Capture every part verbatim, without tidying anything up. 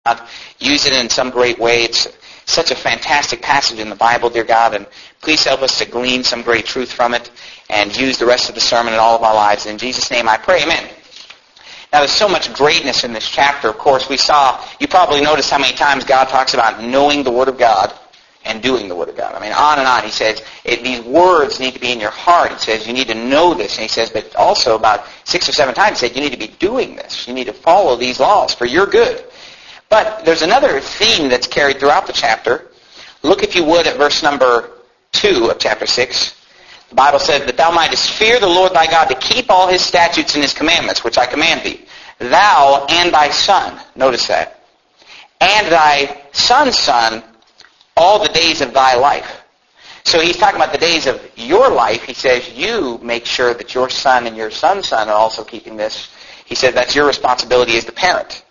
God, use it in some great way. It's such a fantastic passage in the Bible, dear God, and please help us to glean some great truth from it and use the rest of the sermon in all of our lives. In Jesus' name I pray, amen. Now, there's so much greatness in this chapter. Of course, we saw, you probably noticed how many times God talks about knowing the Word of God and doing the Word of God. I mean, on and on. He says, it, these words need to be in your heart. He says, you need to know this. And he says, but also about six or seven times, he said, you need to be doing this. You need to follow these laws for your good. But there's another theme that's carried throughout the chapter. Look, if you would, at verse number two of chapter six. The Bible says, that thou mightest fear the Lord thy God, to keep all his statutes and his commandments, which I command thee, thou and thy son. Notice that. And thy son's son, all the days of thy life. So he's talking about the days of your life. He says, you make sure that your son and your son's son are also keeping this. He said that's your responsibility as the parent.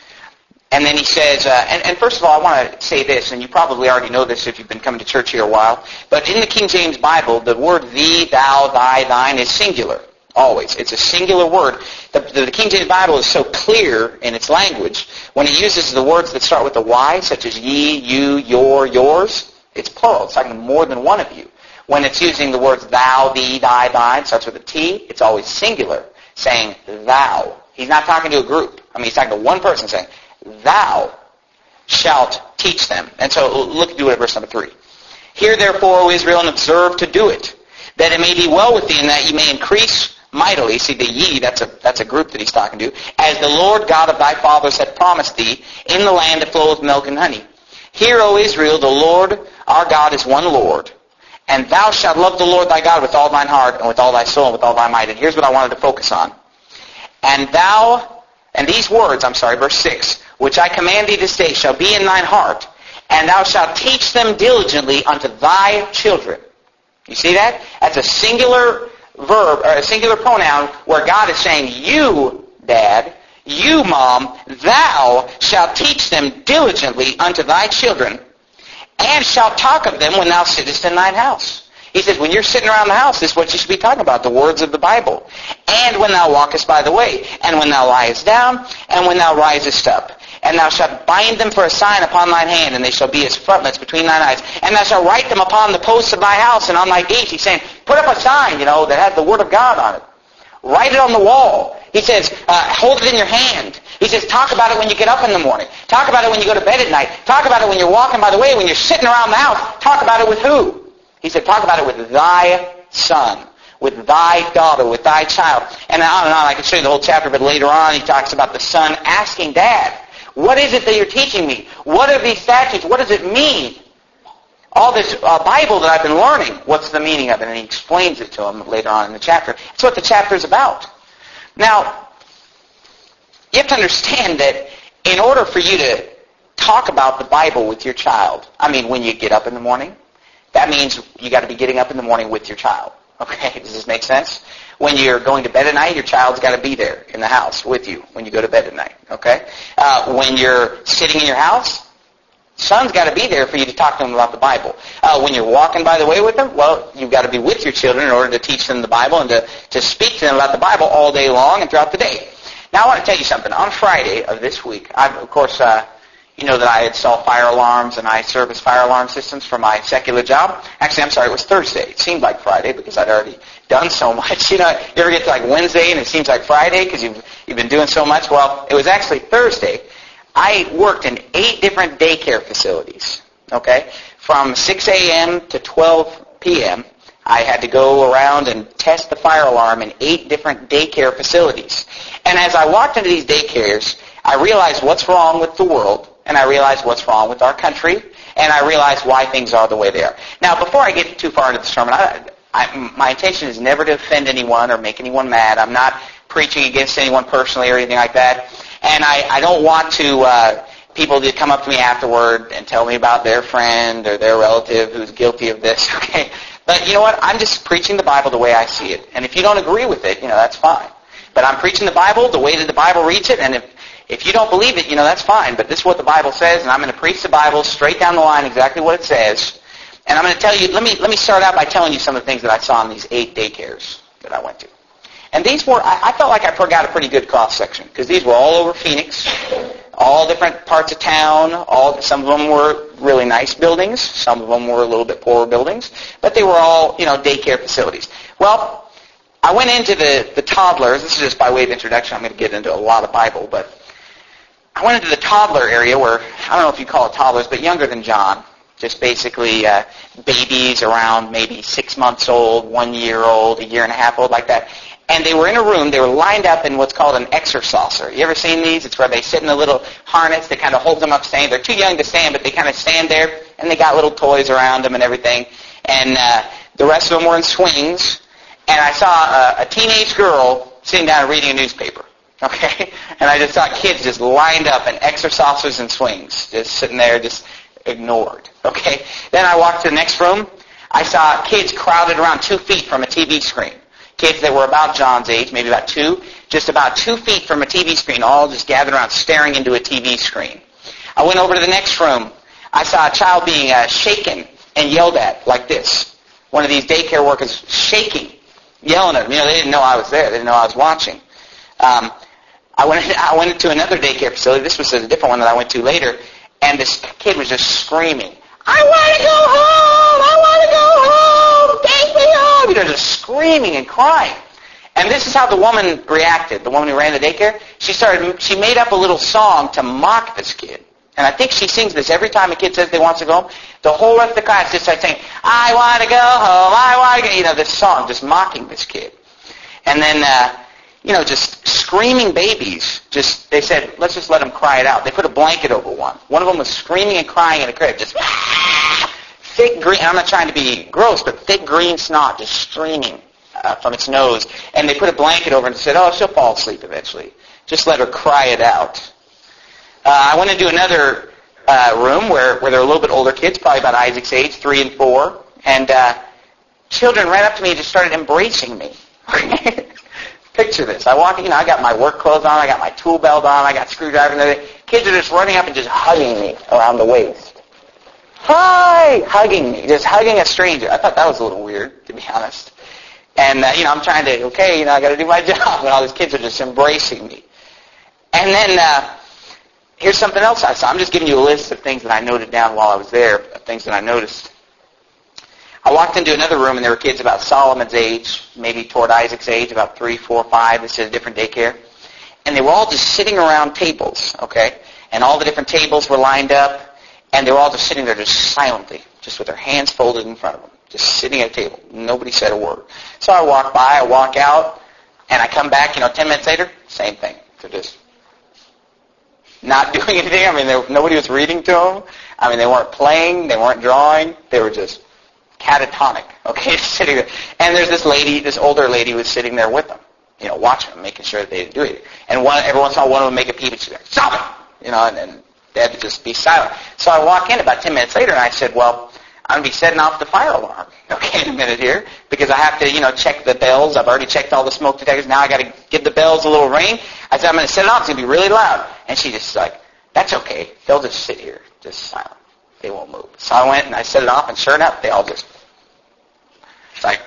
And then he says, uh, and, and first of all, I want to say this, and you probably already know this if you've been coming to church here a while, but in the King James Bible, the word thee, thou, thy, thine is singular, always. It's a singular word. The, the, the King James Bible is so clear in its language. When it uses the words that start with the Y, such as ye, you, your, yours, it's plural. It's talking to more than one of you. When it's using the words thou, thee, thy, thine, starts with a T, it's always singular, saying thou. He's not talking to a group. I mean, he's talking to one person saying, thou shalt teach them. And so look, do it at verse number three. Hear therefore, O Israel, and observe to do it, that it may be well with thee, and that ye may increase mightily. See, the ye, that's a that's a group that he's talking to. As the Lord God of thy fathers hath promised thee, in the land that floweth milk and honey. Hear, O Israel, the Lord our God is one Lord. And thou shalt love the Lord thy God with all thine heart, and with all thy soul, and with all thy might. And here's what I wanted to focus on. And thou, and these words, I'm sorry, verse six, which I command thee this day shall be in thine heart, and thou shalt teach them diligently unto thy children. You see that? That's a singular verb, or a singular pronoun, where God is saying, you, Dad, you, Mom, thou shalt teach them diligently unto thy children, and shalt talk of them when thou sittest in thine house. He says, when you're sitting around the house, this is what you should be talking about, the words of the Bible. And when thou walkest by the way, and when thou liest down, and when thou risest up. And thou shalt bind them for a sign upon thine hand, and they shall be as frontlets between thine eyes. And thou shalt write them upon the posts of thy house and on thy gates. He's saying, put up a sign, you know, that has the Word of God on it. Write it on the wall. He says, uh, hold it in your hand. He says, talk about it when you get up in the morning. Talk about it when you go to bed at night. Talk about it when you're walking by the way, when you're sitting around the house. Talk about it with who? He said, talk about it with thy son, with thy daughter, with thy child. And on and on. I could show you the whole chapter, but later on he talks about the son asking Dad, what is it that you're teaching me? What are these statutes? What does it mean? All this uh, Bible that I've been learning, what's the meaning of it? And he explains it to him later on in the chapter. That's what the chapter is about. Now, you have to understand that in order for you to talk about the Bible with your child, I mean, when you get up in the morning, that means you got to be getting up in the morning with your child. Okay, does this make sense? When you're going to bed at night, your child's got to be there in the house with you when you go to bed at night. Okay? Uh, when you're sitting in your house, son's got to be there for you to talk to them about the Bible. Uh, when you're walking by the way with them, well, you've got to be with your children in order to teach them the Bible and to, to speak to them about the Bible all day long and throughout the day. Now, I want to tell you something. On Friday of this week, I've, of course, uh, you know that I install fire alarms and I service fire alarm systems for my secular job. Actually, I'm sorry, it was Thursday. It seemed like Friday because I'd already done so much. You know, you ever get to like Wednesday and it seems like Friday because you've, you've been doing so much? Well, it was actually Thursday. I worked in eight different daycare facilities, okay? From six a.m. to twelve p.m., I had to go around and test the fire alarm in eight different daycare facilities. And as I walked into these daycares, I realized what's wrong with the world, and I realized what's wrong with our country, and I realized why things are the way they are. Now, before I get too far into the sermon, I, I, my intention is never to offend anyone or make anyone mad. I'm not preaching against anyone personally or anything like that. And I, I don't want to uh, people to come up to me afterward and tell me about their friend or their relative who's guilty of this, okay? But you know what? I'm just preaching the Bible the way I see it. And if you don't agree with it, you know, that's fine. But I'm preaching the Bible the way that the Bible reads it, and if If you don't believe it, you know, that's fine. But this is what the Bible says, and I'm going to preach the Bible straight down the line, exactly what it says. And I'm going to tell you, let me let me start out by telling you some of the things that I saw in these eight daycares that I went to. And these were, I, I felt like I got a pretty good cross-section, because these were all over Phoenix, all different parts of town. All some of them were really nice buildings. Some of them were a little bit poorer buildings. But they were all, you know, daycare facilities. Well, I went into the, the toddlers. This is just by way of introduction. I'm going to get into a lot of Bible. But I went into the toddler area where, I don't know if you call it toddlers, but younger than John. Just basically uh, babies around maybe six months old, one year old, a year and a half old, like that. And they were in a room. They were lined up in what's called an exercise. You ever seen these? It's where they sit in a little harness that kind of holds them up standing. They're too young to stand, but they kind of stand there, and they got little toys around them and everything. And uh, the rest of them were in swings. And I saw a, a teenage girl sitting down and reading a newspaper. Okay? And I just saw kids just lined up in exercises and swings, just sitting there, just ignored. Okay? Then I walked to the next room. I saw kids crowded around two feet from a T V screen. Kids that were about John's age, maybe about two, just about two feet from a T V screen, all just gathered around staring into a T V screen. I went over to the next room. I saw a child being uh, shaken and yelled at like this. One of these daycare workers shaking, yelling at them. You know, they didn't know I was there. They didn't know I was watching. Um, I went I went into another daycare facility. This was a different one that I went to later, and this kid was just screaming, "I want to go home! I want to go home! Take me home!" You know, just screaming and crying. And this is how the woman reacted, the woman who ran the daycare. She started. She made up a little song to mock this kid. And I think she sings this every time a kid says they want to go home. The whole rest of the class just starts saying, "I want to go home, I want to go," you know, this song, just mocking this kid. And then, uh, you know, just screaming babies. Just they said, let's just let them cry it out. They put a blanket over one. One of them was screaming and crying in a crib, just thick green. I'm not trying to be gross, but thick green snot just streaming uh, from its nose. And they put a blanket over it and said, "Oh, she'll fall asleep eventually. Just let her cry it out." Uh, I went into another uh, room where, where there were a little bit older kids, probably about Isaac's age, three and four, and uh, children ran up to me and just started embracing me. Picture this. I walk in, you know, I got my work clothes on, I got my tool belt on, I got screwdriver and everything. Kids are just running up and just hugging me around the waist. Hi! Hugging me, just hugging a stranger. I thought that was a little weird, to be honest. And, uh, you know, I'm trying to, okay, you know, I got to do my job, and all these kids are just embracing me. And then, uh, here's something else I saw. I'm just giving you a list of things that I noted down while I was there, things that I noticed. I walked into another room, and there were kids about Solomon's age, maybe toward Isaac's age, about three, four, five. This is a different daycare. And they were all just sitting around tables, okay? And all the different tables were lined up, and they were all just sitting there just silently, just with their hands folded in front of them, just sitting at a table. Nobody said a word. So I walk by, I walk out, and I come back, you know, ten minutes later, same thing. They're just not doing anything. I mean, they, nobody was reading to them. I mean, they weren't playing. They weren't drawing. They were just catatonic, okay, sitting there. And there's this lady, this older lady was sitting there with them, you know, watching them, making sure that they didn't do it. And one, every once in a while, one of them would make a peep, and she'd be like, "Stop it!" You know, and, and they had to just be silent. So I walk in about ten minutes later, and I said, "Well, I'm going to be setting off the fire alarm, okay, in a minute here, because I have to, you know, check the bells. I've already checked all the smoke detectors. Now I got to give the bells a little ring." I said, "I'm going to set it off. It's going to be really loud." And she just like, "That's okay. They'll just sit here, just silent. They won't move." So I went and I set it off, and sure enough, they all just, it's like,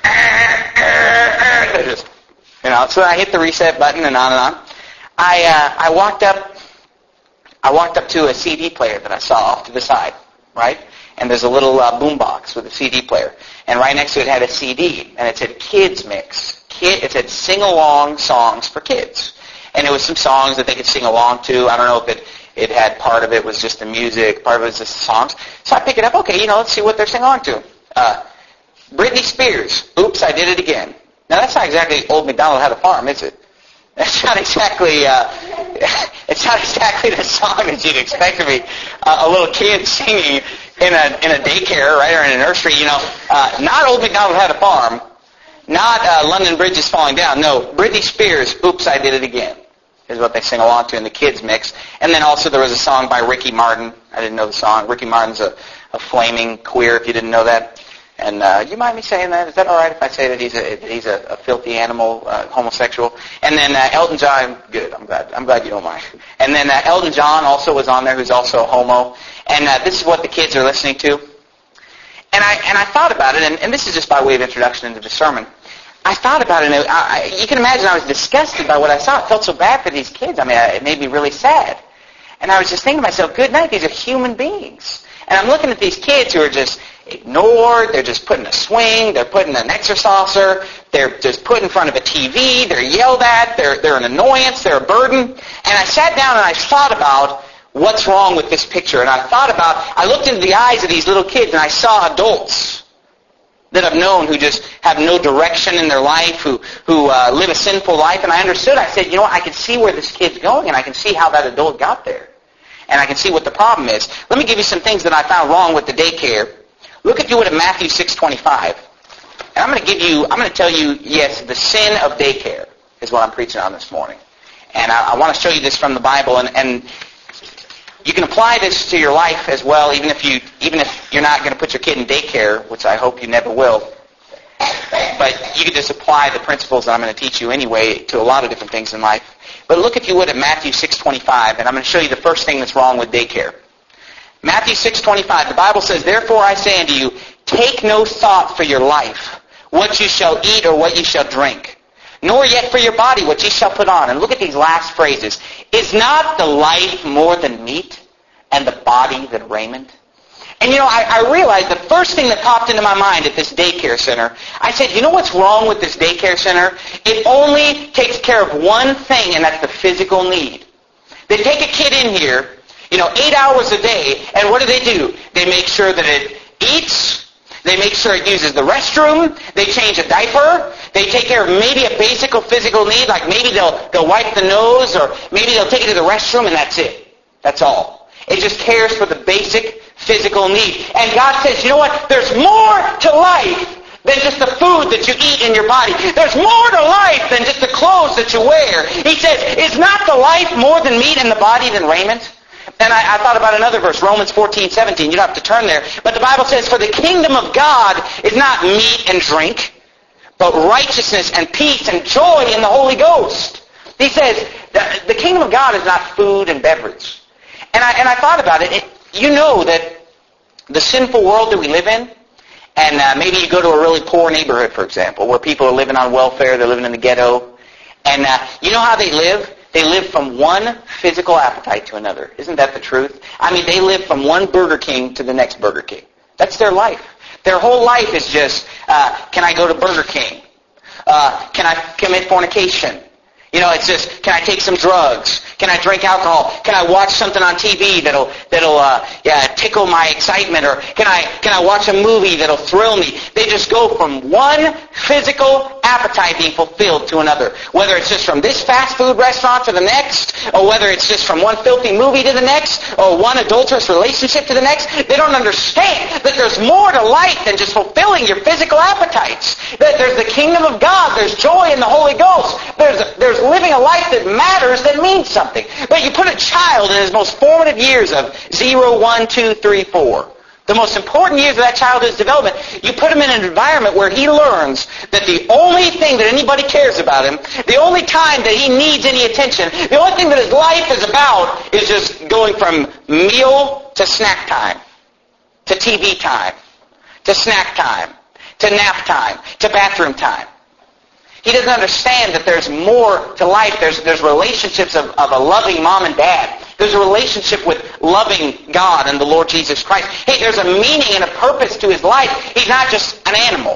they just, you know. So I hit the reset button, and on and on. I uh, I walked up, I walked up to a C D player that I saw off to the side, right? And there's a little uh, boom box with a C D player. And right next to it had a C D, and it said Kids Mix. Kid, it said sing-along songs for kids. And it was some songs that they could sing along to. I don't know if it, it had part of it was just the music, part of it was just the songs. So I pick it up, okay, you know, let's see what they're singing along to. Uh, Britney Spears, "Oops, I Did It Again." Now, that's not exactly Old MacDonald Had a Farm, is it? That's not exactly, uh, it's not exactly the song that you'd expect to be uh, a little kid singing in a in a daycare, right, or in a nursery, you know. Uh, not Old MacDonald Had a Farm, not uh, London Bridge is Falling Down. No, Britney Spears, "Oops, I Did It Again," is what they sing along to in the kids' mix. And then also there was a song by Ricky Martin. I didn't know the song. Ricky Martin's a, a flaming queer, if you didn't know that. And uh, you mind me saying that? Is that all right if I say that he's a he's a, a filthy animal, uh, homosexual? And then uh, Elton John, good. I'm glad. I'm glad you don't mind. And then uh, Elton John also was on there, who's also a homo. And uh, this is what the kids are listening to. And I and I thought about it, and, and this is just by way of introduction into the sermon. I thought about it, and it, I, you can imagine I was disgusted by what I saw. I felt so bad for these kids. I mean, it made me really sad. And I was just thinking to myself, good night, these are human beings. And I'm looking at these kids who are just ignored, they're just put in a swing, they're put in an exerciser, they're just put in front of a T V, they're yelled at, they're, they're an annoyance, they're a burden. And I sat down and I thought about what's wrong with this picture. And I thought about, I looked into the eyes of these little kids and I saw adults that I've known who just have no direction in their life, who, who uh, live a sinful life. And I understood, I said, you know what, I can see where this kid's going and I can see how that adult got there. And I can see what the problem is. Let me give you some things that I found wrong with the daycare. Look, if you would, at Matthew six twenty-five. And I'm going to give you, I'm going to tell you, yes, the sin of daycare is what I'm preaching on this morning. And I, I want to show you this from the Bible. And, and you can apply this to your life as well, even if, you, even if you're not going to put your kid in daycare, which I hope you never will. But you can just apply the principles that I'm going to teach you anyway to a lot of different things in life. But look, if you would, at Matthew six twenty-five, and I'm going to show you the first thing that's wrong with daycare. Matthew six twenty-five, the Bible says, "Therefore I say unto you, take no thought for your life, what you shall eat or what you shall drink, nor yet for your body what ye shall put on." And look at these last phrases. "Is not the life more than meat, and the body than raiment?" And you know, I, I realized the first thing that popped into my mind at this daycare center, I said, you know what's wrong with this daycare center? It only takes care of one thing, and that's the physical need. They take a kid in here, you know, eight hours a day, and what do they do? They make sure that it eats, they make sure it uses the restroom, they change a diaper, they take care of maybe a basic physical need, like maybe they'll, they'll wipe the nose, or maybe they'll take it to the restroom, and that's it. That's all. It just cares for the basic physical need. And God says, you know what? There's more to life than just the food that you eat in your body. There's more to life than just the clothes that you wear. He says, is not the life more than meat and the body than raiment? And I, I thought about another verse, Romans fourteen seventeen. You don't have to turn there. But the Bible says, for the kingdom of God is not meat and drink, but righteousness and peace and joy in the Holy Ghost. He says, the, the kingdom of God is not food and beverage. And I, and I thought about it. it. You know that the sinful world that we live in, and uh, maybe you go to a really poor neighborhood, for example, where people are living on welfare, they're living in the ghetto, and uh, you know how they live? They live from one physical appetite to another. Isn't that the truth? I mean, they live from one Burger King to the next Burger King. That's their life. Their whole life is just, uh, can I go to Burger King? Uh, can I commit fornication? You know, it's just, can I take some drugs? Can I drink alcohol? Can I watch something on T V that'll that'll uh, yeah, tickle my excitement? Or can I can I watch a movie that'll thrill me? They just go from one physical appetite being fulfilled to another. Whether it's just from this fast food restaurant to the next, or whether it's just from one filthy movie to the next, or one adulterous relationship to the next, they don't understand that there's more to life than just fulfilling your physical appetites. That there's the kingdom of God, there's joy in the Holy Ghost, there's there's living a life that matters, that means something. But you put a child in his most formative years of zero, one, two, three, four, the most important years of that childhood's development, you put him in an environment where he learns that the only thing that anybody cares about him, the only time that he needs any attention, the only thing that his life is about is just going from meal to snack time, to T V time, to snack time, to nap time, to bathroom time. He doesn't understand that there's more to life. There's, there's relationships of, of a loving mom and dad. There's a relationship with loving God and the Lord Jesus Christ. Hey, there's a meaning and a purpose to his life. He's not just an animal.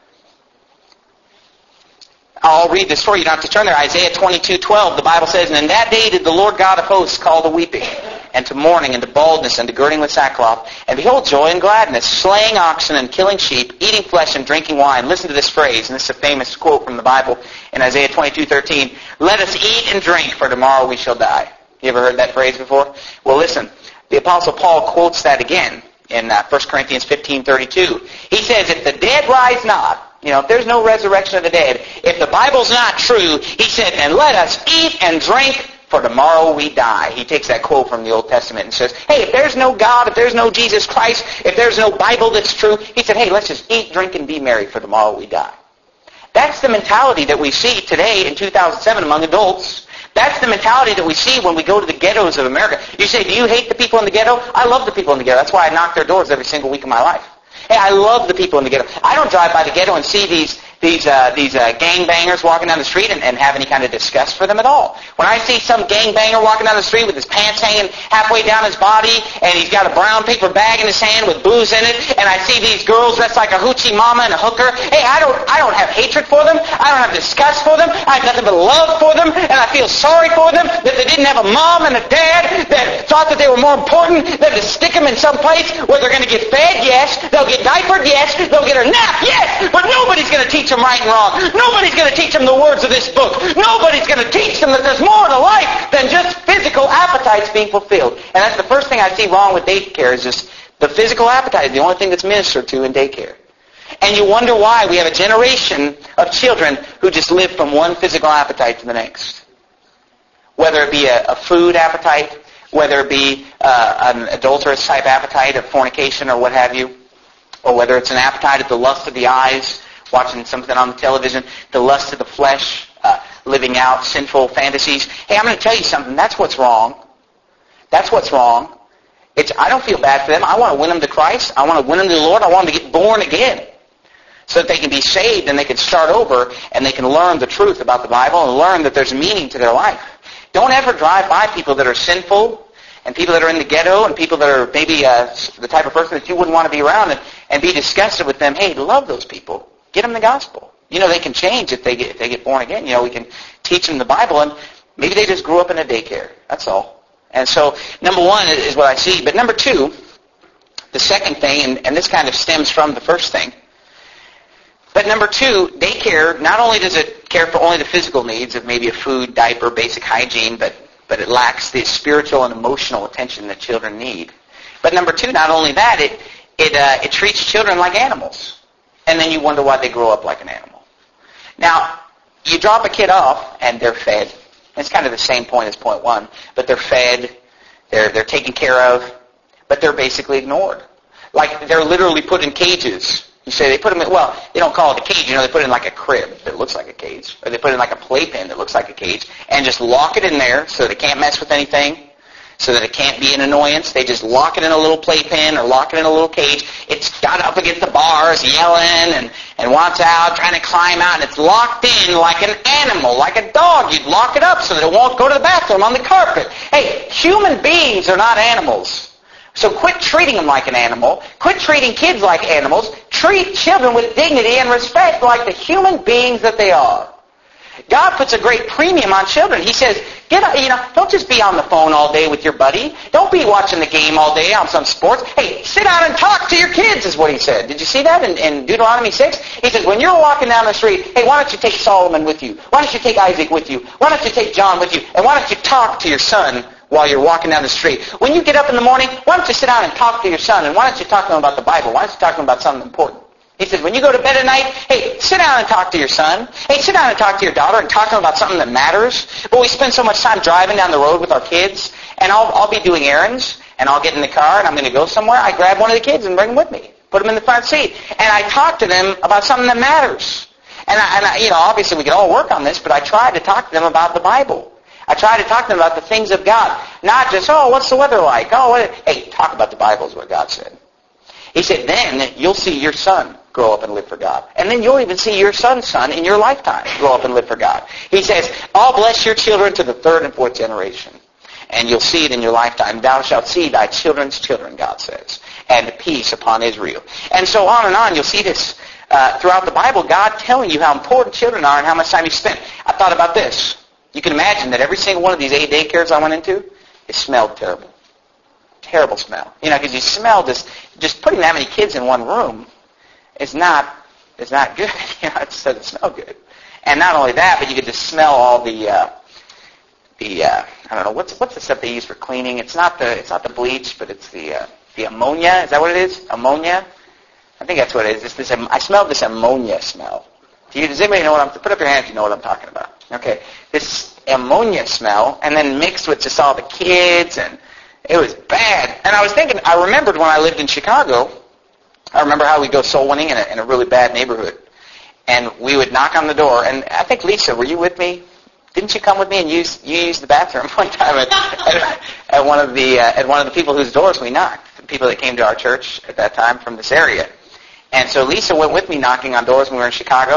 I'll read this for you. You don't have to turn there. Isaiah twenty-two twelve, the Bible says, "And in that day did the Lord God of hosts call to weeping, and to mourning, and to baldness, and to girding with sackcloth. And behold, joy and gladness, slaying oxen and killing sheep, eating flesh and drinking wine." Listen to this phrase, and this is a famous quote from the Bible in Isaiah twenty-two thirteen. "Let us eat and drink, for tomorrow we shall die." You ever heard that phrase before? Well, listen, the Apostle Paul quotes that again in uh, First Corinthians fifteen thirty-two. He says, if the dead rise not, you know, if there's no resurrection of the dead, if the Bible's not true, he said, "then let us eat and drink, for tomorrow we die." He takes that quote from the Old Testament and says, hey, if there's no God, if there's no Jesus Christ, if there's no Bible that's true, he said, hey, let's just eat, drink, and be merry, for tomorrow we die. That's the mentality that we see today in two thousand seven among adults. That's the mentality that we see when we go to the ghettos of America. You say, do you hate the people in the ghetto? I love the people in the ghetto. That's why I knock their doors every single week of my life. Hey, I love the people in the ghetto. I don't drive by the ghetto and see these these uh, these uh, gangbangers walking down the street and, and have any kind of disgust for them at all. When I see some gangbanger walking down the street with his pants hanging halfway down his body and he's got a brown paper bag in his hand with booze in it, and I see these girls dressed like a hoochie mama and a hooker, hey, I don't I don't have hatred for them. I don't have disgust for them. I have nothing but love for them, and I feel sorry for them that they didn't have a mom and a dad that thought that they were more important than to stick them in some place where they're going to get fed, yes, they'll get diapered, yes, they'll get a nap, yes, but nobody's going to teach them right and wrong. Nobody's going to teach them the words of this book. Nobody's going to teach them that there's more to life than just physical appetites being fulfilled. And that's the first thing I see wrong with daycare is just the physical appetite is the only thing that's ministered to in daycare. And you wonder why we have a generation of children who just live from one physical appetite to the next. Whether it be a, a food appetite, whether it be uh, an adulterous type appetite of fornication or what have you, or whether it's an appetite of the lust of the eyes, watching something on the television, the lust of the flesh, uh, living out sinful fantasies. Hey, I'm going to tell you something. That's what's wrong. That's what's wrong. It's, I don't feel bad for them. I want to win them to Christ. I want to win them to the Lord. I want them to get born again so that they can be saved and they can start over and they can learn the truth about the Bible and learn that there's meaning to their life. Don't ever drive by people that are sinful and people that are in the ghetto and people that are maybe uh, the type of person that you wouldn't want to be around and, and be disgusted with them. Hey, love those people. Get them the gospel. You know, they can change if they get if they get born again. You know, we can teach them the Bible, and maybe they just grew up in a daycare. That's all. And so, number one is what I see. But number two, the second thing, and, and this kind of stems from the first thing, but number two, daycare, not only does it care for only the physical needs of maybe a food, diaper, basic hygiene, but, but it lacks the spiritual and emotional attention that children need. But number two, not only that, it it uh, it treats children like animals. And then you wonder why they grow up like an animal. Now, you drop a kid off, and they're fed. It's kind of the same point as point one. But they're fed, they're they're taken care of, but they're basically ignored. Like, they're literally put in cages. You say they put them in, well, they don't call it a cage. You know, they put it in like a crib that looks like a cage. Or they put it in like a playpen that looks like a cage. And just lock it in there so they can't mess with anything. So that it can't be an annoyance. They just lock it in a little playpen or lock it in a little cage. It's got up against the bars, yelling and, and wants out, trying to climb out, and it's locked in like an animal, like a dog. You'd lock it up so that it won't go to the bathroom on the carpet. Hey, human beings are not animals. So quit treating them like an animal. Quit treating kids like animals. Treat children with dignity and respect like the human beings that they are. God puts a great premium on children. He says, get, you know, don't just be on the phone all day with your buddy. Don't be watching the game all day on some sports. Hey, sit down and talk to your kids is what he said. Did you see that in, in Deuteronomy six? He says, when you're walking down the street, hey, why don't you take Solomon with you? Why don't you take Isaac with you? Why don't you take John with you? And why don't you talk to your son while you're walking down the street? When you get up in the morning, why don't you sit down and talk to your son? And why don't you talk to him about the Bible? Why don't you talk to him about something important? He says, when you go to bed at night, hey, sit down and talk to your son. Hey, sit down and talk to your daughter and talk to them about something that matters. But we spend so much time driving down the road with our kids, and I'll, I'll be doing errands, and I'll get in the car, and I'm going to go somewhere. I grab one of the kids and bring them with me, put them in the front seat, and I talk to them about something that matters. And, I, and I, you know, obviously we can all work on this, but I try to talk to them about the Bible. I try to talk to them about the things of God, not just, oh, what's the weather like? Oh, what? Hey, talk about the Bible is what God said. He said, then you'll see your son grow up and live for God. And then you'll even see your son's son in your lifetime grow up and live for God. He says, I'll bless your children to the third and fourth generation. And you'll see it in your lifetime. Thou shalt see thy children's children, God says. And peace upon Israel. And so on and on, you'll see this uh, throughout the Bible, God telling you how important children are and how much time you spend. I thought about this. You can imagine that every single one of these eight daycares I went into, it smelled terrible. Terrible smell. You know, because you smell this, just putting that many kids in one room is not, is not good. You know, it doesn't smell good. And not only that, but you could just smell all the, uh, the, uh, I don't know, what's, what's the stuff they use for cleaning? It's not the, it's not the bleach, but it's the, uh, the ammonia. Is that what it is? Ammonia? I think that's what it is. It's this, I smelled this ammonia smell. Do you, does anybody know what I'm, put up your hand if you know what I'm talking about. Okay. This ammonia smell, and then mixed with just all the kids, and it was bad. And I was thinking, I remembered when I lived in Chicago, I remember how we'd go soul winning in a, in a really bad neighborhood. And we would knock on the door. And I think, Lisa, were you with me? Didn't you come with me and use you used the bathroom one time at, at, at one of the uh, at one of the people whose doors we knocked, the people that came to our church at that time from this area. And so Lisa went with me knocking on doors when we were in Chicago.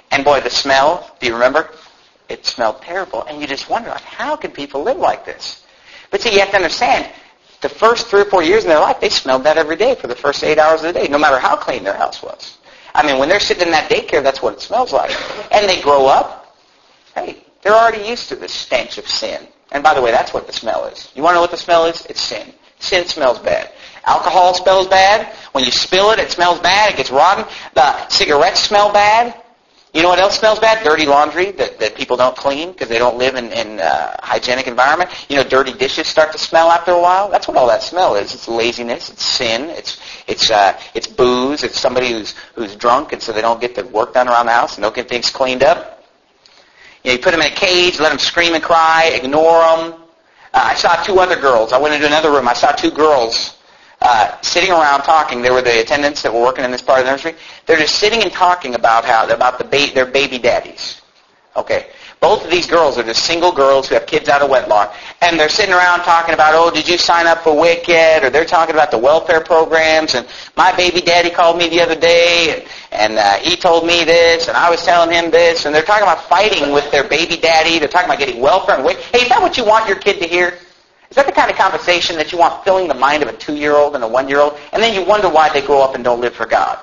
And boy, the smell, do you remember? It smelled terrible. And you just wonder, like, how can people live like this? But see, you have to understand, the first three or four years in their life, they smelled that every day for the first eight hours of the day, no matter how clean their house was. I mean, when they're sitting in that daycare, that's what it smells like. And they grow up, hey, they're already used to the stench of sin. And by the way, that's what the smell is. You want to know what the smell is? It's sin. Sin smells bad. Alcohol smells bad. When you spill it, it smells bad. It gets rotten. The cigarettes smell bad. You know what else smells bad? Dirty laundry that, that people don't clean because they don't live in in a hygienic environment. You know, dirty dishes start to smell after a while. That's what all that smell is. It's laziness. It's sin. It's it's uh, it's booze. It's somebody who's who's drunk and so they don't get the work done around the house and don't get things cleaned up. You know, you put them in a cage, let them scream and cry, ignore them. Uh, I saw two other girls. I went into another room. I saw two girls uh, sitting around talking. They were the attendants that were working in this part of the nursery. They're just sitting and talking about how about the ba- their baby daddies. Okay. Both of these girls are just single girls who have kids out of wedlock. And they're sitting around talking about, oh, did you sign up for WIC yet? Or they're talking about the welfare programs. And my baby daddy called me the other day, and, and uh, he told me this, and I was telling him this. And they're talking about fighting with their baby daddy. They're talking about getting welfare and WIC. Hey, is that what you want your kid to hear? Is that the kind of conversation that you want filling the mind of a two-year-old and a one-year-old? And then you wonder why they grow up and don't live for God.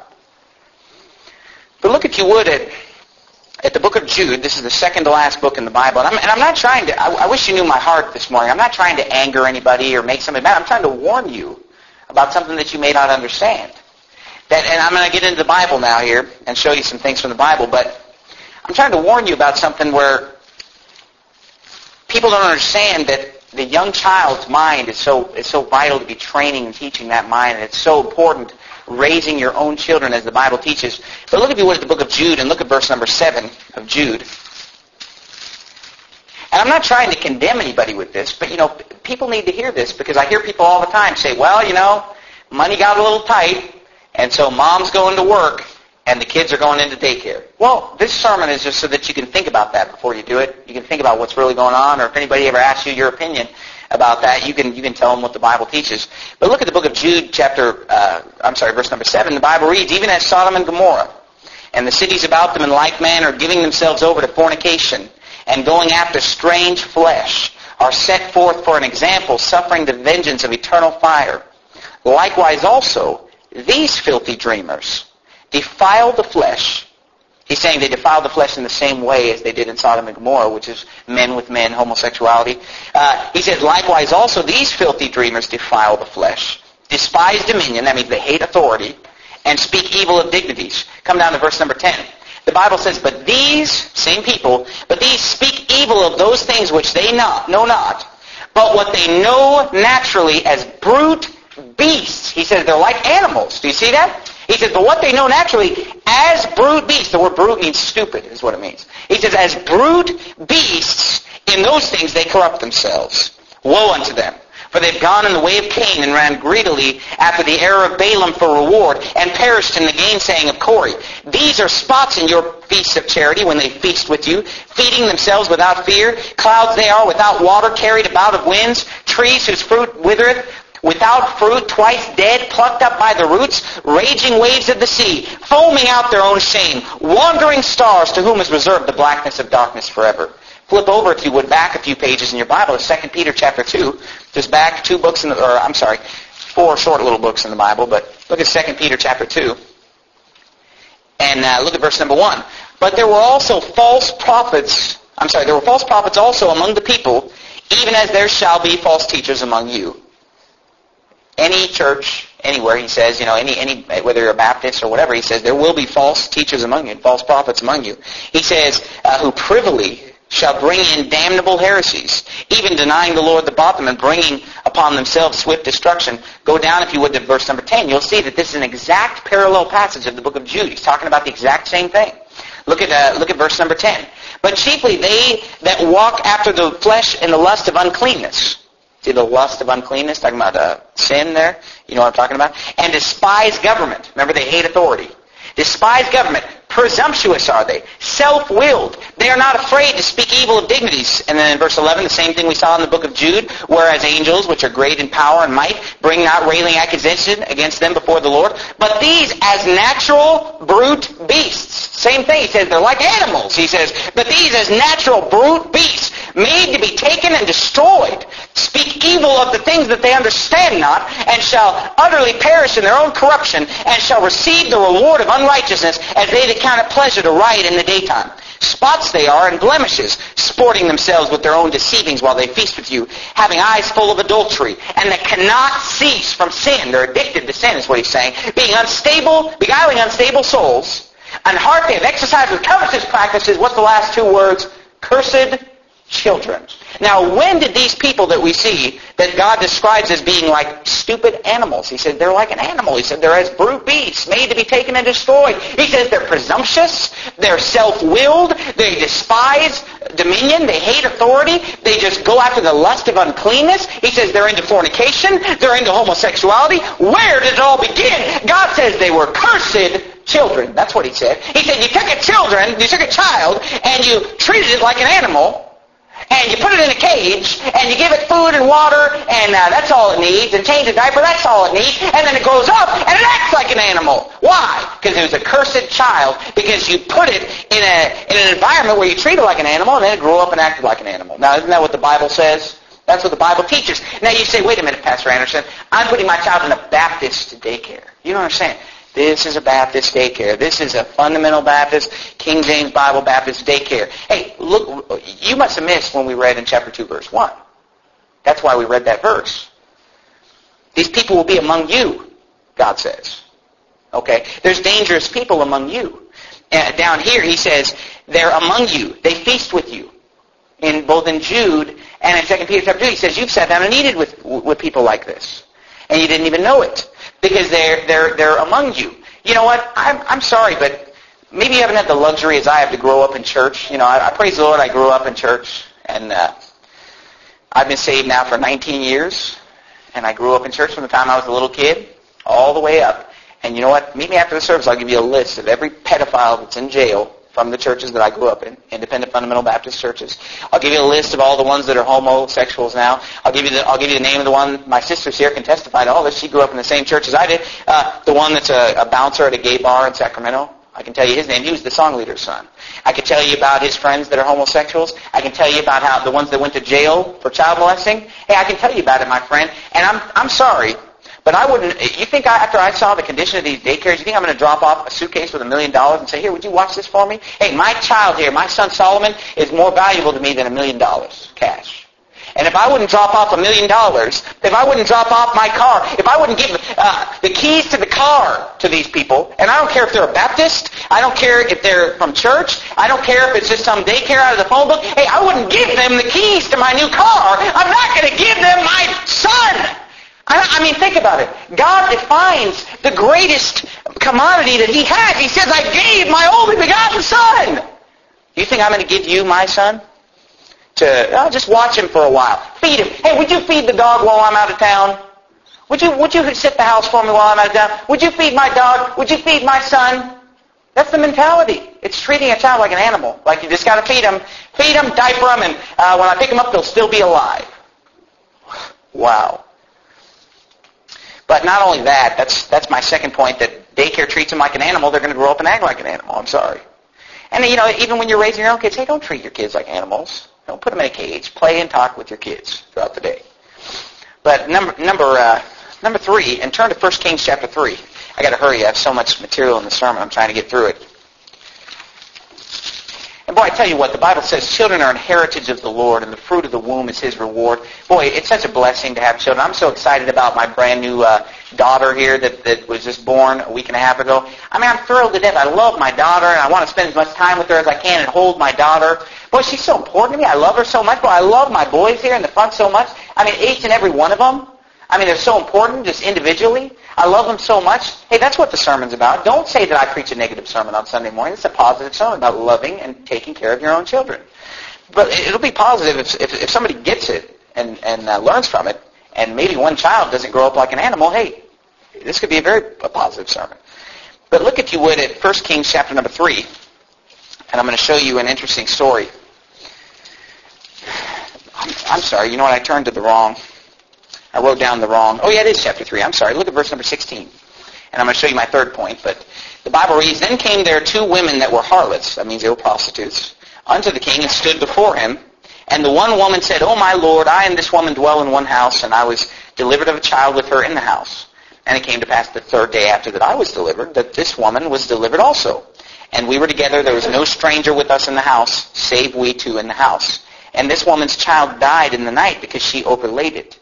But look, if you would, at... At the book of Jude, this is the second to last book in the Bible, and I'm, and I'm not trying to, I, I wish you knew my heart this morning. I'm not trying to anger anybody or make somebody mad. I'm trying to warn you about something that you may not understand. That, and I'm going to get into the Bible now here and show you some things from the Bible, but I'm trying to warn you about something where people don't understand that the young child's mind is so, is so vital to be training and teaching that mind, and it's so important raising your own children as the Bible teaches. But look, if you would, at the book of Jude and look at verse number seven of Jude. And I'm not trying to condemn anybody with this, but, you know, people need to hear this because I hear people all the time say, well, you know, money got a little tight, and so mom's going to work, and the kids are going into daycare. Well, this sermon is just so that you can think about that before you do it. You can think about what's really going on, or if anybody ever asks you your opinion about that, you can you can tell them what the Bible teaches. But look at the book of Jude, chapter, uh, I'm sorry, verse number seven. The Bible reads, even as Sodom and Gomorrah and the cities about them in like manner, giving themselves over to fornication and going after strange flesh, are set forth for an example, suffering the vengeance of eternal fire. Likewise also, these filthy dreamers defile the flesh. He's saying they defile the flesh in the same way as they did in Sodom and Gomorrah, which is men with men, homosexuality. Uh, he says, likewise also these filthy dreamers defile the flesh, despise dominion, that means they hate authority, and speak evil of dignities. Come down to verse number ten. The Bible says, but these, same people, but these speak evil of those things which they not, know not, but what they know naturally as brute beasts. He says they're like animals. Do you see that? He says, but what they know naturally as brute beasts. The word brute means stupid, is what it means. He says, as brute beasts, in those things they corrupt themselves. Woe unto them. For they've gone in the way of Cain and ran greedily after the error of Balaam for reward, and perished in the gainsaying of Corey. These are spots in your feasts of charity when they feast with you, feeding themselves without fear. Clouds they are without water, carried about of winds. Trees whose fruit withereth, without fruit, twice dead, plucked up by the roots, raging waves of the sea, foaming out their own shame, wandering stars to whom is reserved the blackness of darkness forever. Flip over, if you would, back a few pages in your Bible to Second Peter chapter two. Just back two books, in the, or I'm sorry, four short little books in the Bible, but look at Second Peter chapter two. And uh, look at verse number one. But there were also false prophets, I'm sorry, there were false prophets also among the people, even as there shall be false teachers among you. Any church, anywhere, he says, you know, any, any, whether you're a Baptist or whatever, he says, there will be false teachers among you, false prophets among you. He says, uh, who privily shall bring in damnable heresies, even denying the Lord that bought them and bringing upon themselves swift destruction. Go down, if you would, to verse number ten. You'll see that this is an exact parallel passage of the book of Jude. He's talking about the exact same thing. Look at uh, look at verse number ten. But chiefly they that walk after the flesh in the lust of uncleanness. See the lust of uncleanness, talking about uh, sin there? You know what I'm talking about? And despise government. Remember, they hate authority. Despise government. Presumptuous are they. Self-willed. They are not afraid to speak evil of dignities. And then in verse eleven, the same thing we saw in the book of Jude, whereas angels, which are great in power and might, bring not railing accusation against them before the Lord. But these as natural brute beasts. Same thing. He says they're like animals. He says, but these as natural brute beasts, made to be taken and destroyed, speak evil of the things that they understand not, and shall utterly perish in their own corruption, and shall receive the reward of unrighteousness, as they that count it pleasure to riot in the daytime. Spots they are and blemishes, sporting themselves with their own deceivings while they feast with you, having eyes full of adultery, and that cannot cease from sin. They're addicted to sin, is what he's saying. Being unstable, beguiling unstable souls, and heart they have exercised with covetous practices. What's the last two words? Cursed children. Now, when did these people that we see that God describes as being like stupid animals? He said they're like an animal. He said they're as brute beasts, made to be taken and destroyed. He says they're presumptuous, they're self-willed, they despise dominion, they hate authority, they just go after the lust of uncleanness. He says they're into fornication, they're into homosexuality. Where did it all begin? God says they were cursed children. That's what he said. He said you took a children, you took a child, and you treated it like an animal, and you put it in a cage, and you give it food and water, and uh, that's all it needs, and change a diaper, that's all it needs, and then it grows up, and it acts like an animal. Why? Because it was a cursed child, because you put it in a in an environment where you treat it like an animal, and then it grew up and acted like an animal. Now, isn't that what the Bible says? That's what the Bible teaches. Now, you say, wait a minute, Pastor Anderson, I'm putting my child in a Baptist daycare. You don't understand. This is a Baptist daycare. This is a fundamental Baptist, King James Bible Baptist daycare. Hey, look, you must have missed when we read in chapter two, verse one. That's why we read that verse. These people will be among you, God says. Okay? There's dangerous people among you. Uh, down here, he says, they're among you. They feast with you. In both in Jude and in Second Peter chapter two, he says, you've sat down and eaten with, with people like this. And you didn't even know it. Because they're they're they're among you. You know what? I'm I'm sorry, but maybe you haven't had the luxury as I have to grow up in church. You know, I, I praise the Lord. I grew up in church, and uh, I've been saved now for nineteen years, and I grew up in church from the time I was a little kid all the way up. And you know what? Meet me after the service. I'll give you a list of every pedophile that's in jail from the churches that I grew up in, independent fundamental Baptist churches. I'll give you a list of all the ones that are homosexuals now. I'll give you the I'll give you the name of the one. My sisters here can testify to all this. She grew up in the same church as I did. Uh, the one that's a, a bouncer at a gay bar in Sacramento. I can tell you his name. He was the song leader's son. I can tell you about his friends that are homosexuals. I can tell you about how the ones that went to jail for child molesting. Hey, I can tell you about it, my friend. And I'm I'm sorry. But I wouldn't, you think I, after I saw the condition of these daycares, you think I'm going to drop off a suitcase with a million dollars and say, here, would you watch this for me? Hey, my child here, my son Solomon, is more valuable to me than a million dollars cash. And if I wouldn't drop off a million dollars, if I wouldn't drop off my car, if I wouldn't give uh, the keys to the car to these people, and I don't care if they're a Baptist, I don't care if they're from church, I don't care if it's just some daycare out of the phone book, hey, I wouldn't give them the keys to my new car. I'm not going to give them my son. I mean, think about it. God defines the greatest commodity that He has. He says, I gave my only begotten Son. You think I'm going to give you my son? To oh, just watch him for a while. Feed him. Hey, would you feed the dog while I'm out of town? Would you Would you sit the house for me while I'm out of town? Would you feed my dog? Would you feed my son? That's the mentality. It's treating a child like an animal. Like you just got to feed him. Feed him, diaper him, and uh, when I pick him up, they'll still be alive. Wow. But not only that, that's that's my second point, that daycare treats them like an animal, they're going to grow up and act like an animal. I'm sorry. And, you know, even when you're raising your own kids, hey, don't treat your kids like animals. Don't put them in a cage. Play and talk with your kids throughout the day. But number number uh, number three, and turn to First Kings chapter three. I got to hurry. I have so much material in the sermon. I'm trying to get through it. And boy, I tell you what, the Bible says children are an heritage of the Lord, and the fruit of the womb is His reward. Boy, it's such a blessing to have children. I'm so excited about my brand new uh, daughter here that, that was just born a week and a half ago. I mean, I'm thrilled to death. I love my daughter, and I want to spend as much time with her as I can and hold my daughter. Boy, she's so important to me. I love her so much. Boy, I love my boys here in the front so much. I mean, each and every one of them. I mean, they're so important just individually. I love them so much. Hey, that's what the sermon's about. Don't say that I preach a negative sermon on Sunday morning. It's a positive sermon about loving and taking care of your own children. But it'll be positive if if, if somebody gets it and, and uh, learns from it, and maybe one child doesn't grow up like an animal. Hey, this could be a very a positive sermon. But look, if you would, at First Kings chapter number three, and I'm going to show you an interesting story. I'm, I'm sorry, you know what, I turned to the wrong. I wrote down the wrong. Oh, yeah, it is chapter three. I'm sorry. Look at verse number sixteen. And I'm going to show you my third point. But the Bible reads, Then came there two women that were harlots, that means they were prostitutes, unto the king and stood before him. And the one woman said, O my Lord, I and this woman dwell in one house, and I was delivered of a child with her in the house. And it came to pass the third day after that I was delivered, that this woman was delivered also. And we were together. There was no stranger with us in the house, save we two in the house. And this woman's child died in the night because she overlaid it.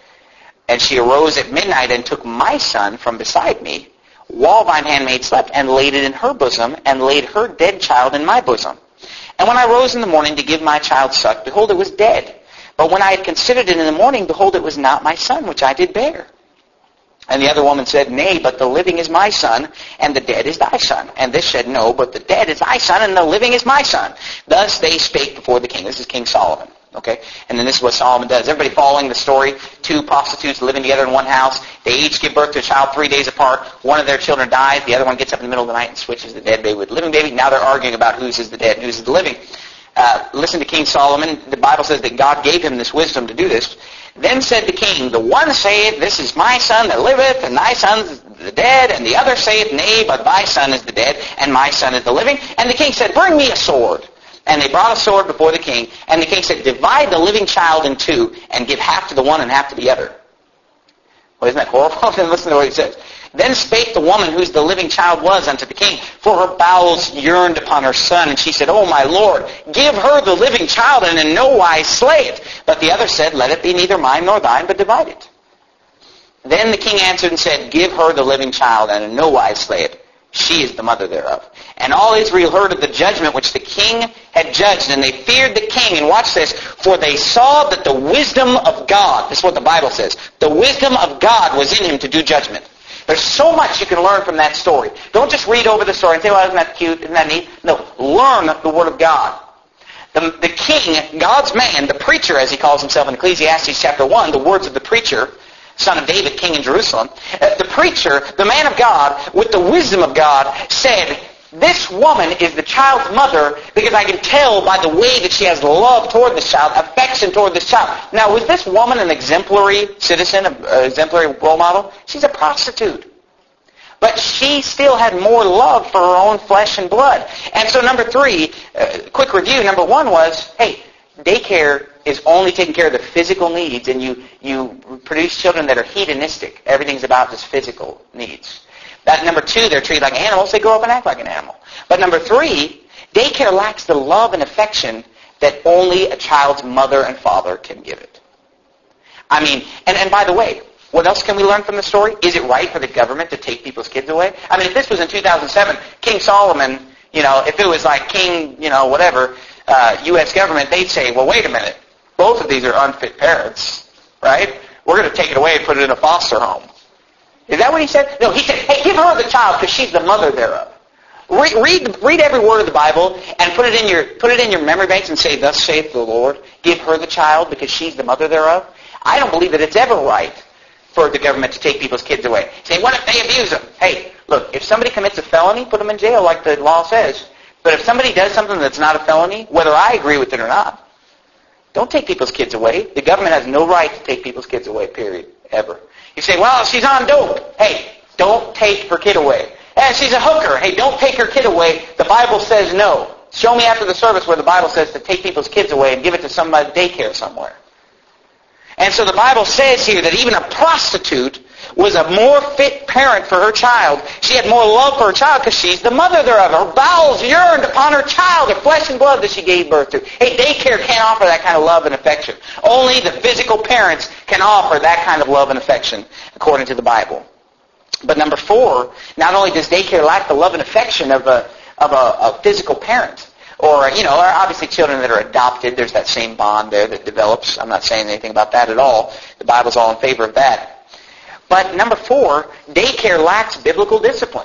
And she arose at midnight and took my son from beside me, while thine handmaid slept, and laid it in her bosom, and laid her dead child in my bosom. And when I rose in the morning to give my child suck, behold, it was dead. But when I had considered it in the morning, behold, it was not my son, which I did bear. And the other woman said, Nay, but the living is my son, and the dead is thy son. And this said, No, but the dead is thy son, and the living is my son. Thus they spake before the king. This is King Solomon. Okay? And then this is what Solomon does. Everybody following the story? Two prostitutes living together in one house. They each give birth to a child three days apart. One of their children dies. The other one gets up in the middle of the night and switches the dead baby with the living baby. Now they're arguing about whose is the dead and whose is the living. Uh, listen to King Solomon. The Bible says that God gave him this wisdom to do this. Then said the king, The one saith, This is my son that liveth, and thy son is the dead. And the other saith, Nay, but thy son is the dead, and my son is the living. And the king said, Bring me a sword. And they brought a sword before the king. And the king said, Divide the living child in two, and give half to the one and half to the other. Well, isn't that horrible? Then listen to what he says. Then spake the woman whose the living child was unto the king, for her bowels yearned upon her son. And she said, O my Lord, give her the living child, and in no wise slay it. But the other said, Let it be neither mine nor thine, but divide it. Then the king answered and said, Give her the living child, and in no wise slay it. She is the mother thereof. And all Israel heard of the judgment which the king had judged, and they feared the king. And watch this, for they saw that the wisdom of God, this is what the Bible says, the wisdom of God was in him to do judgment. There's so much you can learn from that story. Don't just read over the story and say, well, isn't that cute, isn't that neat? No, learn the Word of God. The, the king, God's man, the preacher, as he calls himself in Ecclesiastes chapter one, the words of the preacher, son of David, king in Jerusalem, uh, the preacher, the man of God, with the wisdom of God, said, This woman is the child's mother because I can tell by the way that she has love toward this child, affection toward this child. Now, was this woman an exemplary citizen, an exemplary role model? She's a prostitute. But she still had more love for her own flesh and blood. And so number three, uh, quick review, number one was, hey, daycare is only taking care of the physical needs, and you, you produce children that are hedonistic. Everything's about just physical needs. That number two, they're treated like animals. They grow up and act like an animal. But number three, daycare lacks the love and affection that only a child's mother and father can give it. I mean, and, and by the way, what else can we learn from the story? Is it right for the government to take people's kids away? I mean, if this was in two thousand seven, King Solomon, you know, if it was like King, you know, whatever, uh, U S government, they'd say, well, wait a minute. Both of these are unfit parents, right? We're going to take it away and put it in a foster home. Is that what he said? No, he said, hey, give her the child because she's the mother thereof. Read, read, read every word of the Bible and put it in your put it in your memory banks and say, Thus saith the Lord, give her the child because she's the mother thereof. I don't believe that it's ever right for the government to take people's kids away. Say, what if they abuse them? Hey, look, if somebody commits a felony, put them in jail like the law says. But if somebody does something that's not a felony, whether I agree with it or not, don't take people's kids away. The government has no right to take people's kids away, period, ever. You say, well, she's on dope. Hey, don't take her kid away. And she's a hooker. Hey, don't take her kid away. The Bible says no. Show me after the service where the Bible says to take people's kids away and give it to somebody daycare somewhere. And so the Bible says here that even a prostitute was a more fit parent for her child. She had more love for her child because she's the mother thereof. Her bowels yearned upon her child, her flesh and blood that she gave birth to. Hey, daycare can't offer that kind of love and affection. Only the physical parents can offer that kind of love and affection, according to the Bible. But number four, not only does daycare lack the love and affection of a, of a, a physical parent, or, you know, obviously children that are adopted, there's that same bond there that develops. I'm not saying anything about that at all. The Bible's all in favor of that. But number four, daycare lacks biblical discipline.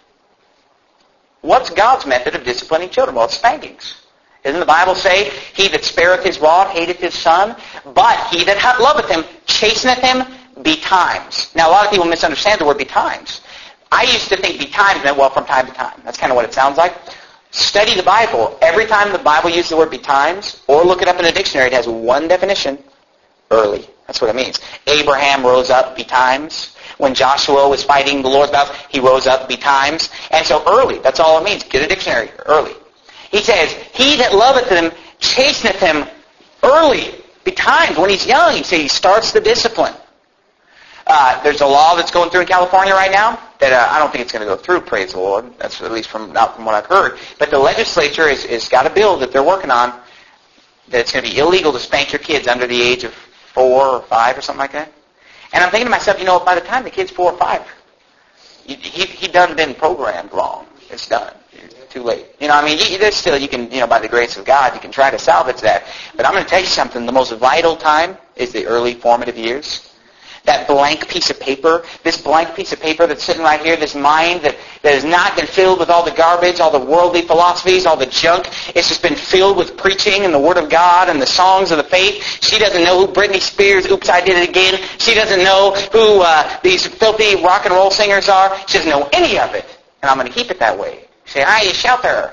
What's God's method of disciplining children? Well, it's spankings. Doesn't the Bible say, He that spareth his rod hateth his son, but he that loveth him chasteneth him betimes. Now, a lot of people misunderstand the word betimes. I used to think be times meant, well, from time to time. That's kind of what it sounds like. Study the Bible. Every time the Bible uses the word be times, or look it up in a dictionary, it has one definition: early. That's what it means. Abraham rose up be times. When Joshua was fighting the Lord's battles, he rose up be times. And so early, that's all it means. Get a dictionary, early. He says, he that loveth him chasteneth him early, be times. When he's young, he says he starts the discipline. Uh, there's a law that's going through in California right now that uh, I don't think it's going to go through, praise the Lord. That's at least from not from what I've heard. But the legislature has, has got a bill that they're working on that it's going to be illegal to spank your kids under the age of four or five or something like that. And I'm thinking to myself, you know, by the time the kid's four or five, he, he, he done been programmed wrong. It's done. It's too late. You know, I mean, you, there's still, you can, you know, by the grace of God, you can try to salvage that. But I'm going to tell you something. The most vital time is the early formative years. That blank piece of paper, this blank piece of paper that's sitting right here, this mind that, that has not been filled with all the garbage, all the worldly philosophies, all the junk. It's just been filled with preaching and the Word of God and the songs of the faith. She doesn't know who Britney Spears, oops, I did it again. She doesn't know who uh, these filthy rock and roll singers are. She doesn't know any of it. And I'm going to keep it that way. Say, ah, you shelter.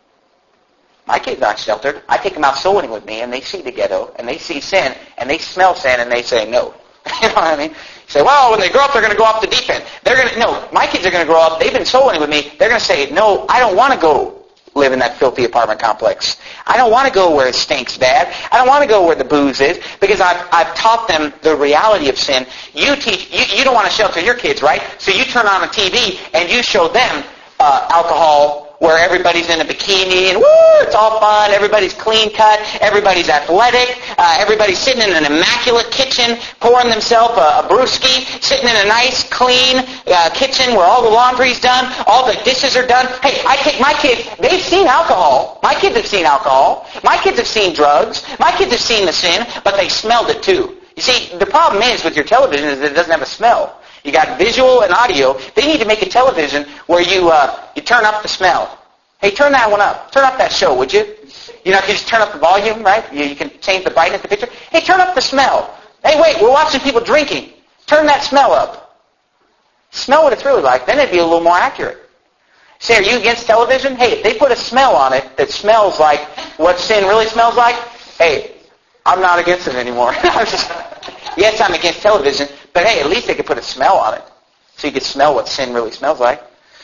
My kid's not sheltered. I take them out sewing with me, and they see the ghetto, and they see sin, and they smell sin, and they say no. You know what I mean? You say, well, when they grow up, they're going to go off the deep end. They're going to, no, my kids are going to grow up. They've been sewing with me. They're going to say, no, I don't want to go live in that filthy apartment complex. I don't want to go where it stinks bad. I don't want to go where the booze is, because I've, I've taught them the reality of sin. You teach, you, you don't want to shelter your kids, right? So you turn on a T V and you show them uh, alcohol, where everybody's in a bikini and woo, it's all fun. Everybody's clean cut. Everybody's athletic. Uh, everybody's sitting in an immaculate kitchen, pouring themselves a, a brewski, sitting in a nice, clean uh, kitchen where all the laundry's done, all the dishes are done. Hey, I take my kids. They've seen alcohol. My kids have seen alcohol. My kids have seen drugs. My kids have seen the sin, but they smelled it too. You see, the problem is with your television is that it doesn't have a smell. You got visual and audio. They need to make a television where you uh, you turn up the smell. Hey, turn that one up. Turn up that show, would you? You know, if you just turn up the volume, right? You, you can change the brightness of the picture. Hey, turn up the smell. Hey, wait, we're watching people drinking. Turn that smell up. Smell what it's really like. Then it'd be a little more accurate. Say, are you against television? Hey, if they put a smell on it that smells like what sin really smells like, hey, I'm not against it anymore. I'm just, yes, I'm against television, but hey, at least they could put a smell on it so you could smell what sin really smells like.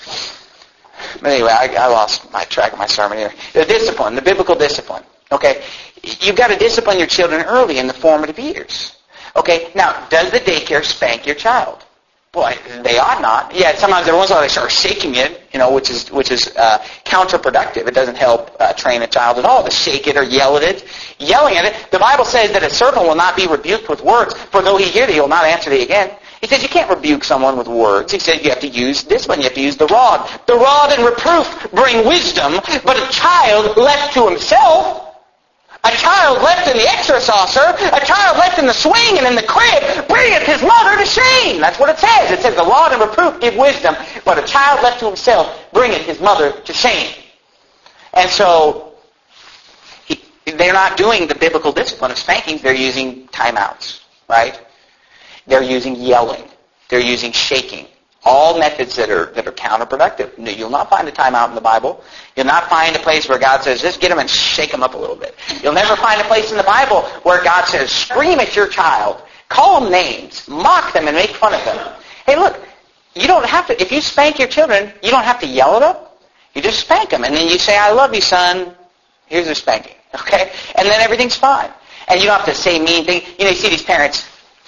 But anyway, I, I lost my track of my sermon here. The discipline, the biblical discipline. Okay, you've got to discipline your children early in the formative years. Okay, now, does the daycare spank your child? Boy, they ought not. Yeah, sometimes every once in a while they start shaking it, you know, which is which is uh, counterproductive. It doesn't help uh, train a child at all to shake it or yell at it. Yelling at it, the Bible says that a servant will not be rebuked with words, for though he hear thee, he will not answer thee again. He says you can't rebuke someone with words. He says you have to use discipline. You have to use the rod. The rod and reproof bring wisdom, but a child left to himself, a child left in the exerciser, a child left in the swing and in the crib, bringeth his mother to shame. That's what it says. It says the rod and reproof give wisdom, but a child left to himself bringeth his mother to shame. And so he, they're not doing the biblical discipline of spankings. They're using timeouts, right? They're using yelling. They're using shaking. All methods that are that are counterproductive. You'll not find a timeout in the Bible. You'll not find a place where God says, just get them and shake them up a little bit. You'll never find a place in the Bible where God says, scream at your child, call them names, mock them, and make fun of them. Hey, look, you don't have to, if you spank your children, you don't have to yell at them. You just spank them, and then you say, I love you, son. Here's a spanking. Okay? And then everything's fine. And you don't have to say mean things. You know, you see these parents,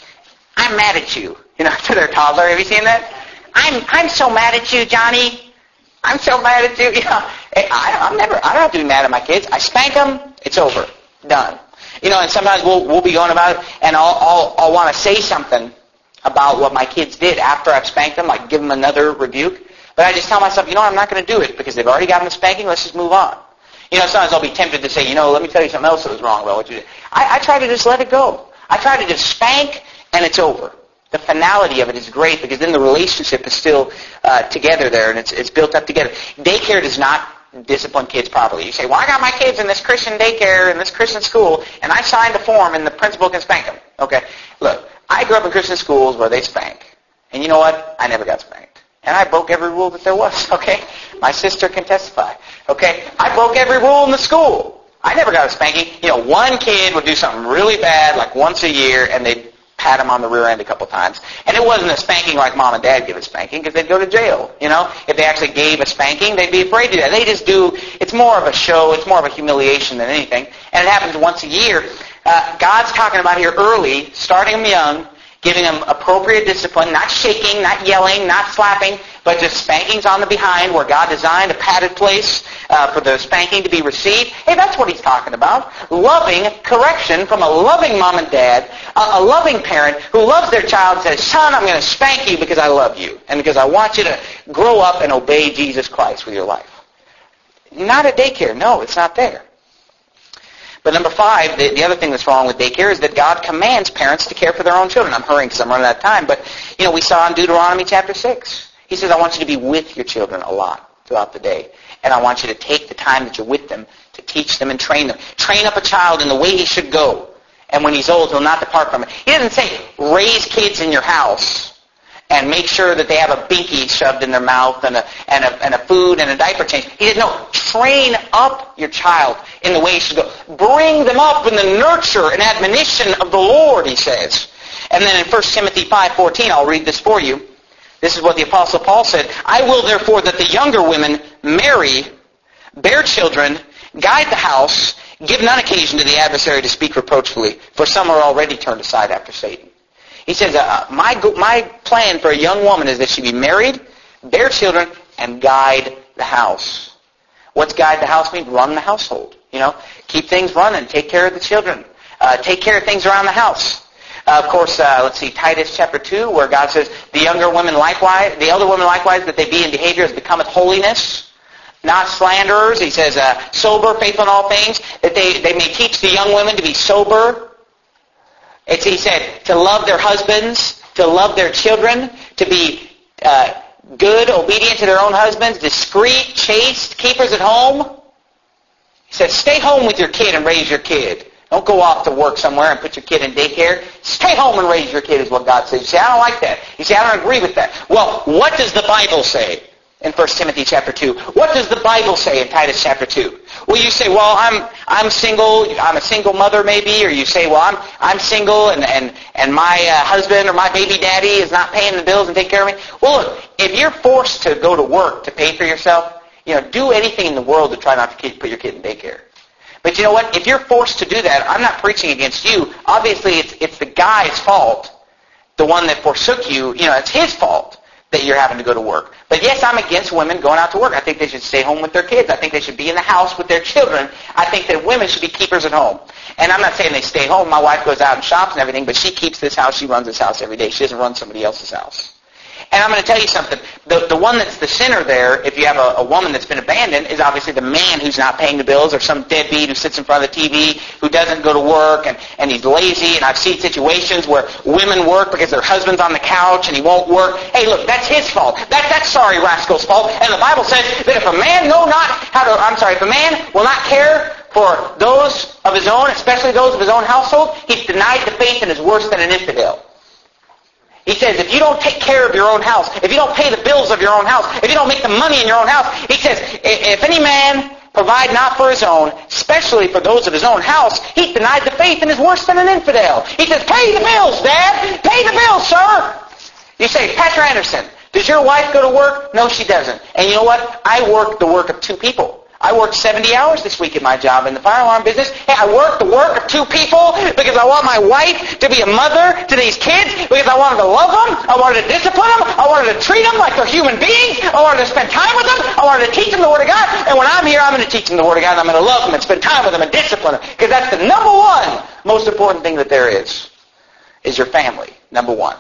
I'm mad at you, you know, to their toddler. Have you seen that? I'm I'm so mad at you, Johnny. I'm so mad at you. You know, I, I'm never. I don't have to be mad at my kids. I spank them. It's over. Done. You know, and sometimes we'll we'll be going about it, and I'll I'll, I'll want to say something about what my kids did after I've spanked them, like give them another rebuke. But I just tell myself, you know, I'm not going to do it because they've already gotten the spanking. Let's just move on. You know, sometimes I'll be tempted to say, you know, let me tell you something else that was wrong about what you did. I, I try to just let it go. I try to just spank, and it's over. The finality of it is great because then the relationship is still uh, together there and it's it's built up together. Daycare does not discipline kids properly. You say, well, I got my kids in this Christian daycare, in this Christian school, and I signed a form and the principal can spank them. Okay, look, I grew up in Christian schools where they spank. And you know what? I never got spanked. And I broke every rule that there was, okay? My sister can testify, okay? I broke every rule in the school. I never got a spanking. You know, one kid would do something really bad, like once a year, and they'd pat him on the rear end a couple times. And it wasn't a spanking like mom and dad give a spanking, because they'd go to jail, you know? If they actually gave a spanking, they'd be afraid to do that. They just do, it's more of a show, it's more of a humiliation than anything. And it happens once a year. Uh, God's talking about here early, starting them young, giving them appropriate discipline, not shaking, not yelling, not slapping, but just spankings on the behind where God designed a padded place uh, for the spanking to be received. Hey, that's what he's talking about. Loving correction from a loving mom and dad, a, a loving parent who loves their child and says, son, I'm going to spank you because I love you and because I want you to grow up and obey Jesus Christ with your life. Not at daycare. No, it's not there. But number five, the, the other thing that's wrong with daycare is that God commands parents to care for their own children. I'm hurrying because I'm running out of time. But, you know, we saw in Deuteronomy chapter six. He says, I want you to be with your children a lot throughout the day. And I want you to take the time that you're with them to teach them and train them. Train up a child in the way he should go. And when he's old, he'll not depart from it. He doesn't say, raise kids in your house and make sure that they have a binky shoved in their mouth and a, and a, and a food and a diaper change. He says, no, train up your child in the way he should go. Bring them up in the nurture and admonition of the Lord, he says. And then in First Timothy five fourteen, I'll read this for you. This is what the Apostle Paul said. I will therefore that the younger women marry, bear children, guide the house, give none occasion to the adversary to speak reproachfully, for some are already turned aside after Satan. He says, uh, my, my plan for a young woman is that she be married, bear children, and guide the house. What's guide the house mean? Run the household. You know, keep things running, take care of the children, uh, take care of things around the house. Uh, of course, uh, let's see, Titus chapter two, where God says, the younger women likewise, the elder women likewise, that they be in behavior as becometh holiness, not slanderers. He says, uh, sober, faithful in all things, that they, they may teach the young women to be sober. It's, he said, to love their husbands, to love their children, to be uh, good, obedient to their own husbands, discreet, chaste, keepers at home. He said, stay home with your kid and raise your kid. Don't go off to work somewhere and put your kid in daycare. Stay home and raise your kid is what God says. You say, I don't like that. You say, I don't agree with that. Well, what does the Bible say in First Timothy chapter two? What does the Bible say in Titus chapter two? Well, you say, well, I'm I'm single. I'm a single mother maybe. Or you say, well, I'm I'm single and, and, and my uh, husband or my baby daddy is not paying the bills and taking care of me. Well, look, if you're forced to go to work to pay for yourself, you know, do anything in the world to try not to keep, put your kid in daycare. But you know what? If you're forced to do that, I'm not preaching against you. Obviously, it's it's the guy's fault, the one that forsook you. You know, it's his fault that you're having to go to work. But yes, I'm against women going out to work. I think they should stay home with their kids. I think they should be in the house with their children. I think that women should be keepers at home. And I'm not saying they stay home. My wife goes out and shops and everything, but she keeps this house. She runs this house every day. She doesn't run somebody else's house. And I'm going to tell you something. The, the one that's the sinner there, if you have a, a woman that's been abandoned, is obviously the man who's not paying the bills or some deadbeat who sits in front of the T V, who doesn't go to work, and, and he's lazy. And I've seen situations where women work because their husband's on the couch and he won't work. Hey, look, that's his fault. That, that's sorry rascal's fault. And the Bible says that if a man know not how to, I'm sorry, if a man will not care for those of his own, especially those of his own household, he's denied the faith and is worse than an infidel. He says, if you don't take care of your own house, if you don't pay the bills of your own house, if you don't make the money in your own house, he says, if any man provide not for his own, especially for those of his own house, he's denied the faith and is worse than an infidel. He says, pay the bills, Dad! Pay the bills, sir! You say, Pastor Anderson, does your wife go to work? No, she doesn't. And you know what? I work the work of two people. I worked seventy hours this week at my job in the fire alarm business. Hey, I work the work of two people because I want my wife to be a mother to these kids, because I wanted to love them, I wanted to discipline them, I wanted to treat them like they're human beings, I wanted to spend time with them, I wanted to teach them the Word of God, and when I'm here, I'm going to teach them the Word of God, and I'm going to love them and spend time with them and discipline them, because that's the number one most important thing that there is, is your family, number one.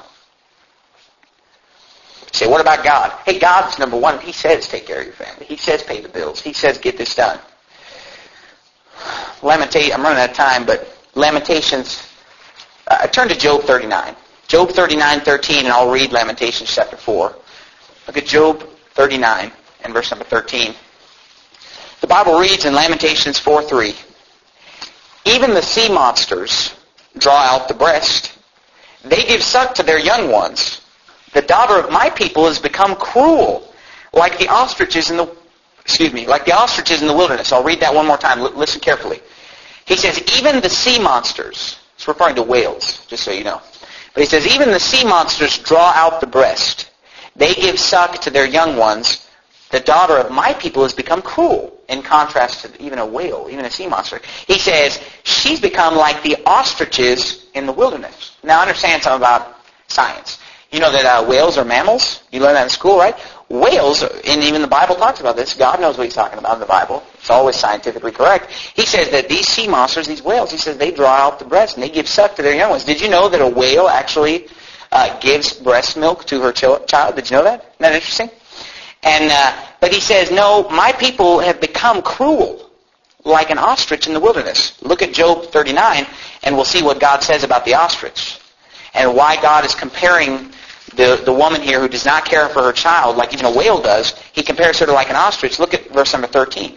Say, what about God? Hey, God's number one. He says take care of your family. He says pay the bills. He says get this done. Lamentation. I'm running out of time, but Lamentations. Uh, turn to Job thirty-nine. Job thirty-nine thirteen, and I'll read Lamentations chapter four. Look at Job thirty-nine and verse number thirteen. The Bible reads in Lamentations four three, even the sea monsters draw out the breast. They give suck to their young ones. The daughter of my people has become cruel, like the ostriches in the, excuse me, like the ostriches in the wilderness. I'll read that one more time. L- listen carefully. He says, even the sea monsters, it's referring to whales, just so you know. But he says, even the sea monsters draw out the breast. They give suck to their young ones. The daughter of my people has become cruel, in contrast to even a whale, even a sea monster. He says, she's become like the ostriches in the wilderness. Now understand something about science. You know that uh, whales are mammals? You learn that in school, right? Whales, and even the Bible talks about this. God knows what he's talking about in the Bible. It's always scientifically correct. He says that these sea monsters, these whales, he says they draw out the breast and they give suck to their young ones. Did you know that a whale actually uh, gives breast milk to her ch- child? Did you know that? Isn't that interesting? And uh, but he says, no, my people have become cruel, like an ostrich in the wilderness. Look at Job thirty-nine, and we'll see what God says about the ostrich and why God is comparing the, the woman here who does not care for her child like even a whale does. He compares her to like an ostrich. Look at verse number thirteen.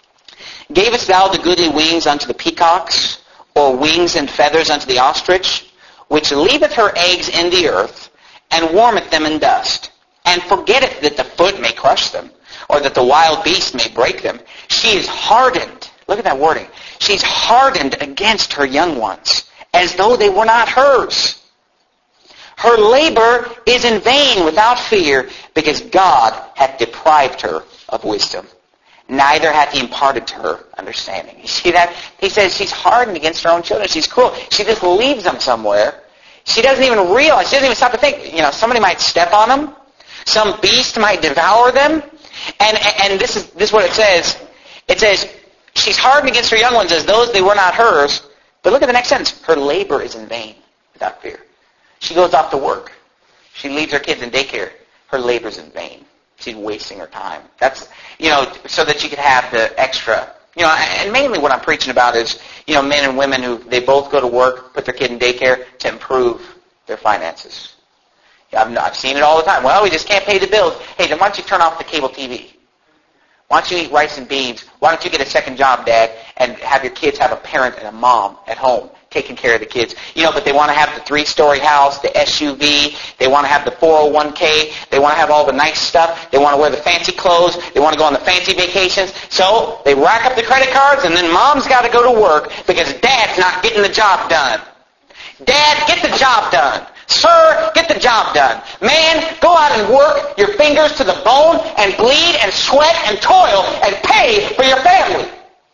Gavest thou the goodly wings unto the peacocks, or wings and feathers unto the ostrich, which leaveth her eggs in the earth, and warmeth them in dust, and forgetteth that the foot may crush them, or that the wild beast may break them? She is hardened. Look at that wording. She's hardened against her young ones, as though they were not hers. Her labor is in vain without fear, because God hath deprived her of wisdom. Neither hath he imparted to her understanding. You see that? He says she's hardened against her own children. She's cruel. She just leaves them somewhere. She doesn't even realize, she doesn't even stop to think, you know, somebody might step on them. Some beast might devour them. And and this is this is what it says. It says, she's hardened against her young ones as those they were not hers. But look at the next sentence. Her labor is in vain without fear. She goes off to work. She leaves her kids in daycare. Her labor's in vain. She's wasting her time. That's, you know, so that she could have the extra. You know, and mainly what I'm preaching about is, you know, men and women who, they both go to work, put their kid in daycare to improve their finances. I've, I've seen it all the time. Well, we just can't pay the bills. Hey, then why don't you turn off the cable T V? Why don't you eat rice and beans? Why don't you get a second job, Dad, and have your kids have a parent and a mom at home taking care of the kids? You know, but they want to have the three-story house, the S U V. They want to have the four oh one k. They want to have all the nice stuff. They want to wear the fancy clothes. They want to go on the fancy vacations. So they rack up the credit cards, and then Mom's got to go to work because Dad's not getting the job done. Dad, get the job done. Sir, get the job done. Man, go out and work your fingers to the bone and bleed and sweat and toil and pay for your family.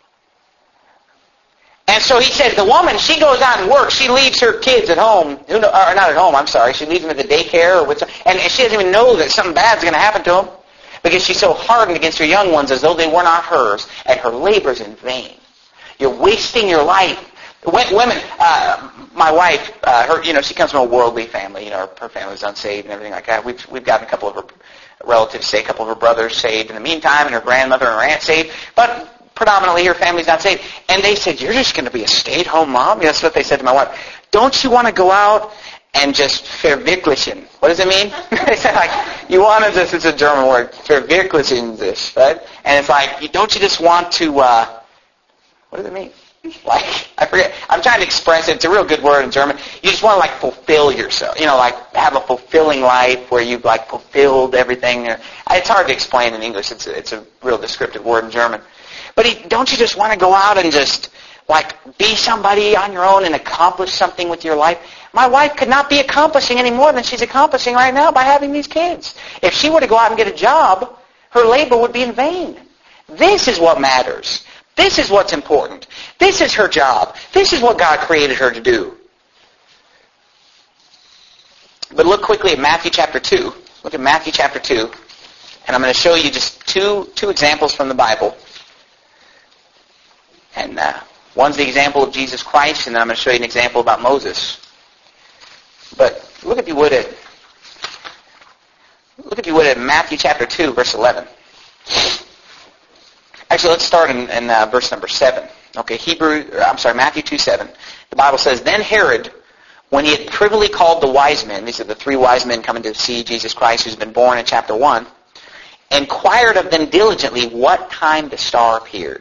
And so he says the woman, she goes out and works. She leaves her kids at home. Or not at home, I'm sorry. She leaves them at the daycare. Or with some, and she doesn't even know that something bad's going to happen to them because she's so hardened against her young ones as though they were not hers, and her labor's in vain. You're wasting your life. Women, uh, my wife, uh, her, you know, she comes from a worldly family. You know, her, her family's unsaved and everything like that. We've we've gotten a couple of her relatives saved, a couple of her brothers saved in the meantime, and her grandmother and her aunt saved. But predominantly, her family's not saved. And they said, "You're just going to be a stay-at-home mom?" That's what they said to my wife. Don't you want to go out and just verwirklichen? What does it mean? They said, like, you want to just, it's a German word, verwirklichen this, right? And it's like, don't you just want to, uh, what does it mean? Like, I forget. I'm trying to express it. It's a real good word in German. You just want to, like, fulfill yourself. You know, like, have a fulfilling life where you've, like, fulfilled everything. It's hard to explain in English. It's a, it's a real descriptive word in German. But he, don't you just want to go out and just, like, be somebody on your own and accomplish something with your life? My wife could not be accomplishing any more than she's accomplishing right now by having these kids. If she were to go out and get a job, her labor would be in vain. This is what matters. This is what's important. This is her job. This is what God created her to do. But look quickly at Matthew chapter two. Look at Matthew chapter two. And I'm going to show you just two two examples from the Bible. And uh, one's the example of Jesus Christ, and then I'm going to show you an example about Moses. But look if you would at look if you would at Matthew chapter two, verse eleven. Actually, let's start in, in uh, verse number seven. Okay, Hebrew, I'm sorry, Matthew two seven. The Bible says, Then Herod, when he had privily called the wise men, these are the three wise men coming to see Jesus Christ who's been born in chapter one, inquired of them diligently what time the star appeared.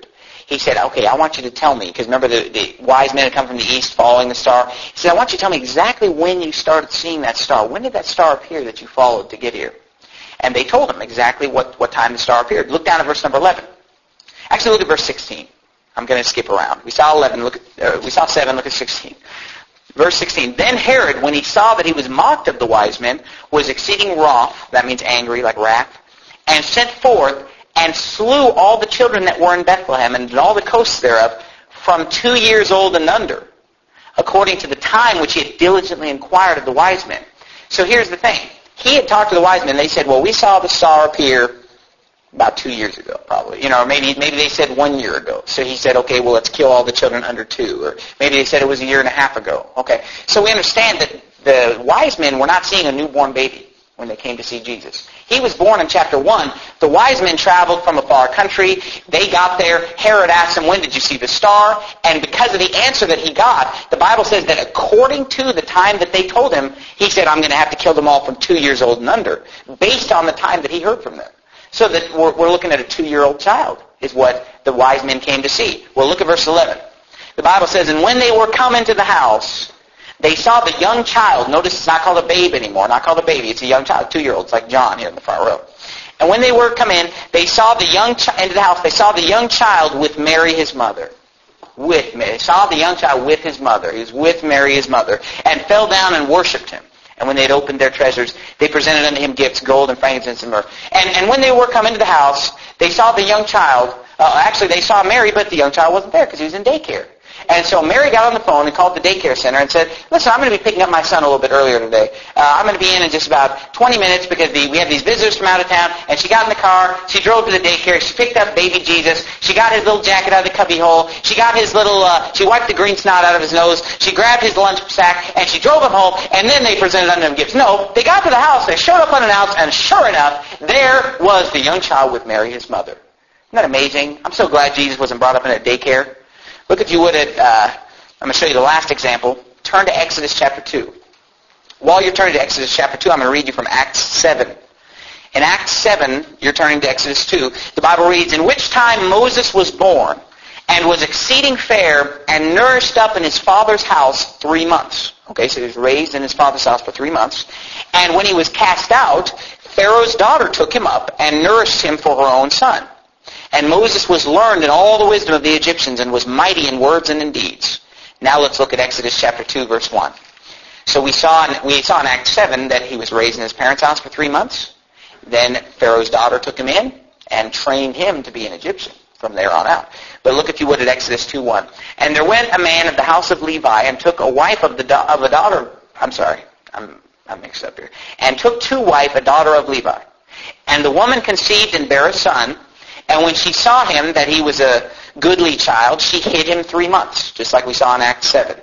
he said, okay, I want you to tell me, because remember the, the wise men had come from the east following the star. He said, I want you to tell me exactly when you started seeing that star. When did that star appear that you followed to get here? And they told him exactly what, what time the star appeared. Look down at verse number eleven. Actually, look at verse sixteen. I'm going to skip around. We saw eleven. Look at, uh, we saw seven. Look at sixteen. Verse sixteen. Then Herod, when he saw that he was mocked of the wise men, was exceeding wroth. That means angry, like wrath. And sent forth and slew all the children that were in Bethlehem and all the coasts thereof from two years old and under, according to the time which he had diligently inquired of the wise men. So here's the thing. He had talked to the wise men. They said, well, we saw the star appear about two years ago, probably. You know, or maybe maybe they said one year ago. So he said, okay, well, let's kill all the children under two. Or maybe they said it was a year and a half ago. Okay. So we understand that the wise men were not seeing a newborn baby when they came to see Jesus. He was born in chapter one. The wise men traveled from a far country. They got there. Herod asked them, when did you see the star? And because of the answer that he got, the Bible says that according to the time that they told him, he said, I'm going to have to kill them all from two years old and under, based on the time that he heard from them. So that we're, we're looking at a two-year-old child is what the wise men came to see. Well, look at verse eleven. The Bible says, and when they were come into the house, they saw the young child. Notice it's not called a babe anymore, not called a baby. It's a young child, two-year-old. It's like John here in the front row. And when they were come in, they saw the young chi- into the house. They saw the young child with Mary his mother. With Mary. They saw the young child with his mother. He was with Mary his mother, and fell down and worshipped him. And when they had opened their treasures, they presented unto him gifts, gold and frankincense and myrrh. And, and when they were come into the house, they saw the young child. Uh, actually, they saw Mary, but the young child wasn't there because he was in daycare. And so Mary got on the phone and called the daycare center and said, listen, I'm going to be picking up my son a little bit earlier today. Uh, I'm going to be in in just about twenty minutes because the, we have these visitors from out of town. And she got in the car. She drove to the daycare. She picked up baby Jesus. She got his little jacket out of the cubby hole. She got his little, uh, she wiped the green snot out of his nose. She grabbed his lunch sack and she drove him home. And then they presented unto him gifts. No, they got to the house. They showed up unannounced. And sure enough, there was the young child with Mary, his mother. Isn't that amazing? I'm so glad Jesus wasn't brought up in a daycare. Look, if you would, at, uh, I'm going to show you the last example. Turn to Exodus chapter two. While you're turning to Exodus chapter two, I'm going to read you from Acts seven. In Acts seven, you're turning to Exodus two. The Bible reads, in which time Moses was born and was exceeding fair and nourished up in his father's house three months. Okay, so he was raised in his father's house for three months. And when he was cast out, Pharaoh's daughter took him up and nourished him for her own son. And Moses was learned in all the wisdom of the Egyptians and was mighty in words and in deeds. Now let's look at Exodus chapter two, verse one. So we saw in, we saw in Acts seven that he was raised in his parents' house for three months. Then Pharaoh's daughter took him in and trained him to be an Egyptian from there on out. But look, if you would, at Exodus two one. And there went a man of the house of Levi and took a wife of the do- of a daughter. I'm sorry, I'm I'm mixed up here. And took to wife a daughter of Levi. And the woman conceived and bare a son. And when she saw him, that he was a goodly child, she hid him three months, just like we saw in Acts seven.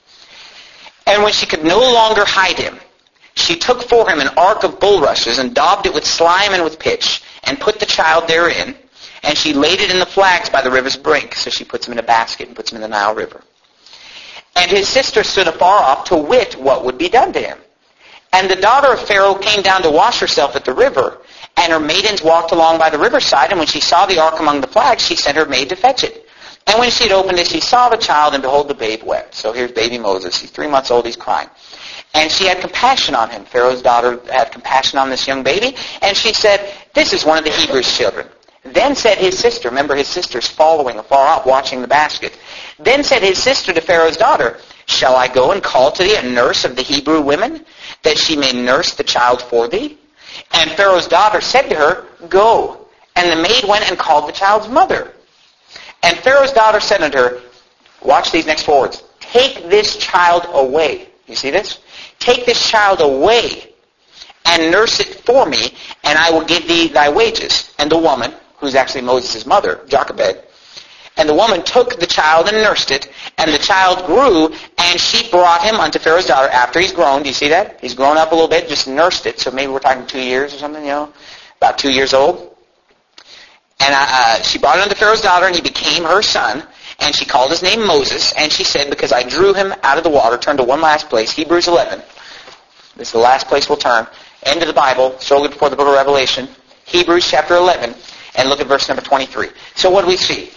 And when she could no longer hide him, she took for him an ark of bulrushes and daubed it with slime and with pitch, and put the child therein. And she laid it in the flags by the river's brink. So she puts him in a basket and puts him in the Nile River. And his sister stood afar off to wit what would be done to him. And the daughter of Pharaoh came down to wash herself at the river. And her maidens walked along by the riverside, and when she saw the ark among the flags, she sent her maid to fetch it. And when she had opened it, she saw the child, and behold, the babe wept. So here's baby Moses. He's three months old, he's crying. And she had compassion on him. Pharaoh's daughter had compassion on this young baby, and she said, this is one of the Hebrews' children. Then said his sister, remember his sister's following afar off, watching the basket. Then said his sister to Pharaoh's daughter, shall I go and call to thee a nurse of the Hebrew women, that she may nurse the child for thee? And Pharaoh's daughter said to her, go. And the maid went and called the child's mother. And Pharaoh's daughter said unto her, watch these next four words, take this child away. You see this? Take this child away and nurse it for me, and I will give thee thy wages. And the woman, who's actually Moses' mother, Jochebed, and the woman took the child and nursed it, and the child grew, and she brought him unto Pharaoh's daughter after he's grown. Do you see that? He's grown up a little bit, just nursed it. So maybe we're talking two years or something, you know, about two years old. And uh, she brought it unto Pharaoh's daughter, and he became her son. And she called his name Moses, and she said, because I drew him out of the water. Turn to one last place, Hebrews eleven. This is the last place we'll turn. End of the Bible, shortly before the book of Revelation. Hebrews chapter eleven, and look at verse number twenty-three. So what do we see?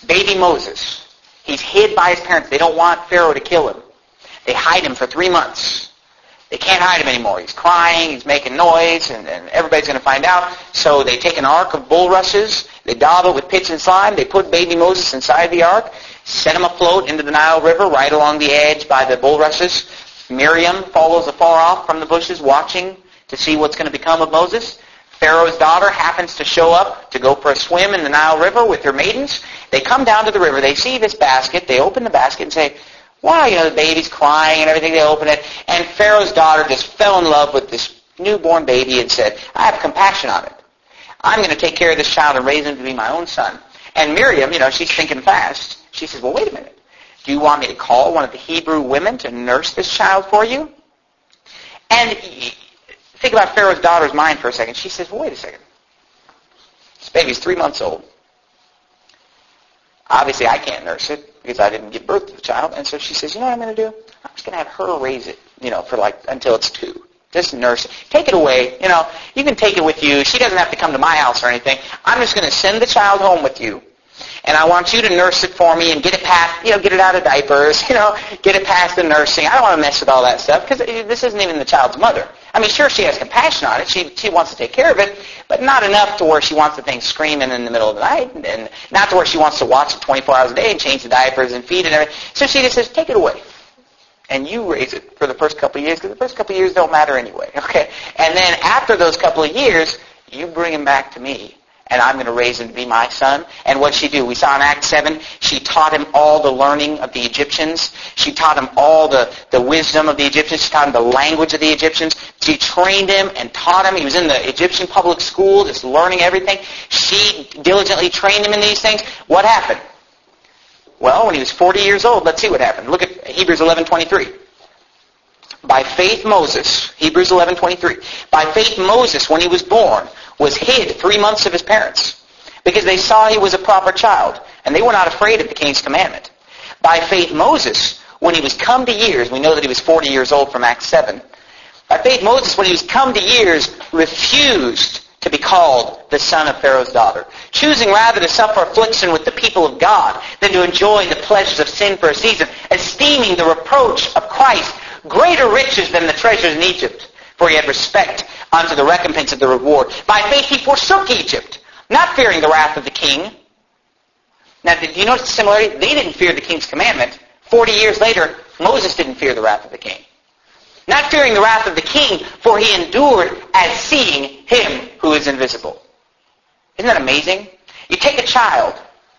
baby Moses. He's hid by his parents. They don't want Pharaoh to kill him. They hide him for three months. They can't hide him anymore. He's crying, he's making noise, and, and everybody's going to find out. So they take an ark of bulrushes, they daub it with pitch and slime, they put baby Moses inside the ark, set him afloat into the Nile River right along the edge by the bulrushes. Miriam follows afar off from the bushes watching to see what's going to become of Moses. Pharaoh's daughter happens to show up to go for a swim in the Nile River with her maidens. They come down to the river. They see this basket. They open the basket and say, wow, you know, the baby's crying and everything. They open it. And Pharaoh's daughter just fell in love with this newborn baby and said, I have compassion on it. I'm going to take care of this child and raise him to be my own son. And Miriam, you know, she's thinking fast. She says, well, wait a minute. Do you want me to call one of the Hebrew women to nurse this child for you? And think about Pharaoh's daughter's mind for a second. She says, well, wait a second. This baby's three months old. Obviously, I can't nurse it because I didn't give birth to the child. And so she says, you know what I'm going to do? I'm just going to have her raise it, you know, for like until it's two. Just nurse it. Take it away. You know, you can take it with you. She doesn't have to come to my house or anything. I'm just going to send the child home with you. And I want you to nurse it for me and get it past, you know, get it out of diapers, you know, get it past the nursing. I don't want to mess with all that stuff because this isn't even the child's mother. I mean, sure, she has compassion on it. She she wants to take care of it, but not enough to where she wants the thing screaming in the middle of the night, and, and not to where she wants to watch it twenty-four hours a day and change the diapers and feed it and everything. So she just says, take it away. And you raise it for the first couple of years because the first couple of years don't matter anyway, okay? And then after those couple of years, you bring him back to me. And I'm going to raise him to be my son. And what'd she do? We saw in Acts seven, she taught him all the learning of the Egyptians. She taught him all the, the wisdom of the Egyptians. She taught him the language of the Egyptians. She trained him and taught him. He was in the Egyptian public school, just learning everything. She diligently trained him in these things. What happened? Well, when he was forty years old, let's see what happened. Look at Hebrews eleven twenty-three. By faith Moses, Hebrews eleven twenty-three. By faith Moses, when he was born, was hid three months of his parents because they saw he was a proper child, and they were not afraid of the king's commandment. By faith Moses, when he was come to years, we know that he was forty years old from Acts seven. By faith Moses, when he was come to years, refused to be called the son of Pharaoh's daughter, choosing rather to suffer affliction with the people of God than to enjoy the pleasures of sin for a season, esteeming the reproach of Christ greater riches than the treasures in Egypt, for he had respect unto the recompense of the reward. By faith he forsook Egypt, not fearing the wrath of the king. Now, do you notice the similarity? They didn't fear the king's commandment. Forty years later, Moses didn't fear the wrath of the king. Not fearing the wrath of the king, for he endured as seeing him who is invisible. Isn't that amazing? You take a child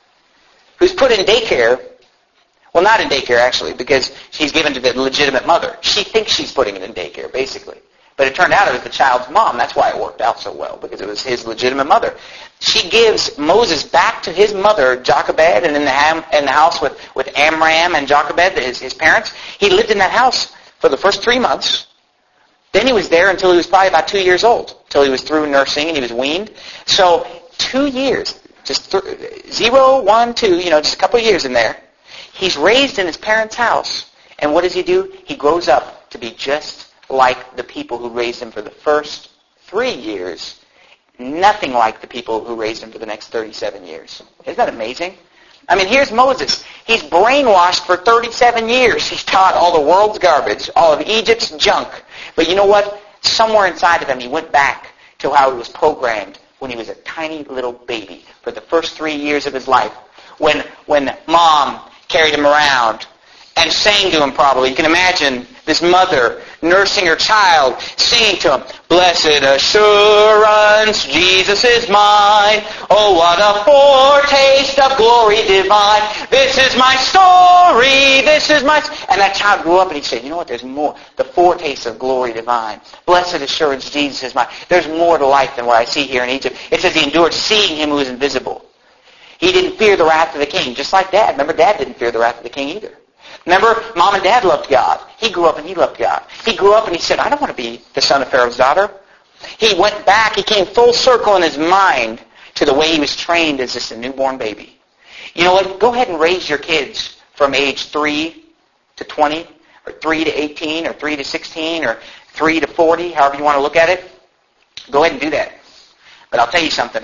who's put in daycare. Well, not in daycare, actually, because she's given to the legitimate mother. She thinks she's putting it in daycare, basically. But it turned out it was the child's mom. That's why it worked out so well, because it was his legitimate mother. She gives Moses back to his mother, Jochebed, and in the, ham, in the house with, with Amram and Jochebed, his, his parents. He lived in that house for the first three months. Then he was there until he was probably about two years old, until he was through nursing and he was weaned. So two years, just th- zero, one, two, you know, just a couple of years in there. He's raised in his parents' house. And what does he do? He grows up to be just like the people who raised him for the first three years. Nothing like the people who raised him for the next thirty-seven years. Isn't that amazing? I mean, here's Moses. He's brainwashed for thirty-seven years. He's taught all the world's garbage, all of Egypt's junk. But you know what? Somewhere inside of him, he went back to how he was programmed when he was a tiny little baby for the first three years of his life. When, when mom carried him around and sang to him probably. You can imagine this mother nursing her child, singing to him, "Blessed assurance, Jesus is mine. Oh, what a foretaste of glory divine. This is my story, this is my..." And that child grew up and he said, you know what, there's more. The foretaste of glory divine. Blessed assurance, Jesus is mine. There's more to life than what I see here in Egypt. It says he endured seeing him who is invisible. He didn't fear the wrath of the king, just like Dad. Remember, Dad didn't fear the wrath of the king either. Remember, Mom and Dad loved God. He grew up and he loved God. He grew up and he said, I don't want to be the son of Pharaoh's daughter. He went back, he came full circle in his mind to the way he was trained as just a newborn baby. You know what? Go ahead and raise your kids from age three to twenty, or three to eighteen, or three to sixteen, or three to forty, however you want to look at it. Go ahead and do that. But I'll tell you something.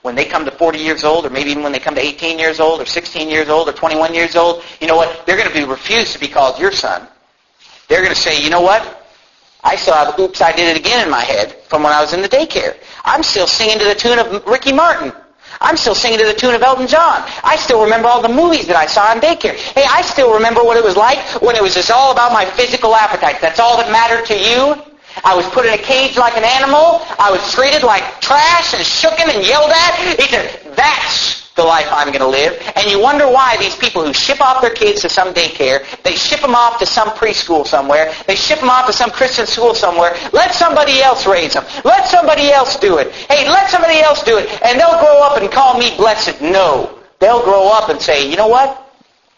when they come to forty years old, or maybe even when they come to eighteen years old, or sixteen years old, or twenty-one years old, you know what? They're going to be refused to be called your son. They're going to say, you know what? I still have oops, I did it again in my head from when I was in the daycare. I'm still singing to the tune of Ricky Martin. I'm still singing to the tune of Elton John. I still remember all the movies that I saw in daycare. Hey, I still remember what it was like when it was just all about my physical appetite. That's all that mattered to you. I was put in a cage like an animal. I was treated like trash and shooken and yelled at. He said, that's the life I'm going to live. And you wonder why these people who ship off their kids to some daycare, they ship them off to some preschool somewhere, they ship them off to some Christian school somewhere, let somebody else raise them. Let somebody else do it. Hey, let somebody else do it. And they'll grow up and call me blessed. No. They'll grow up and say, you know what?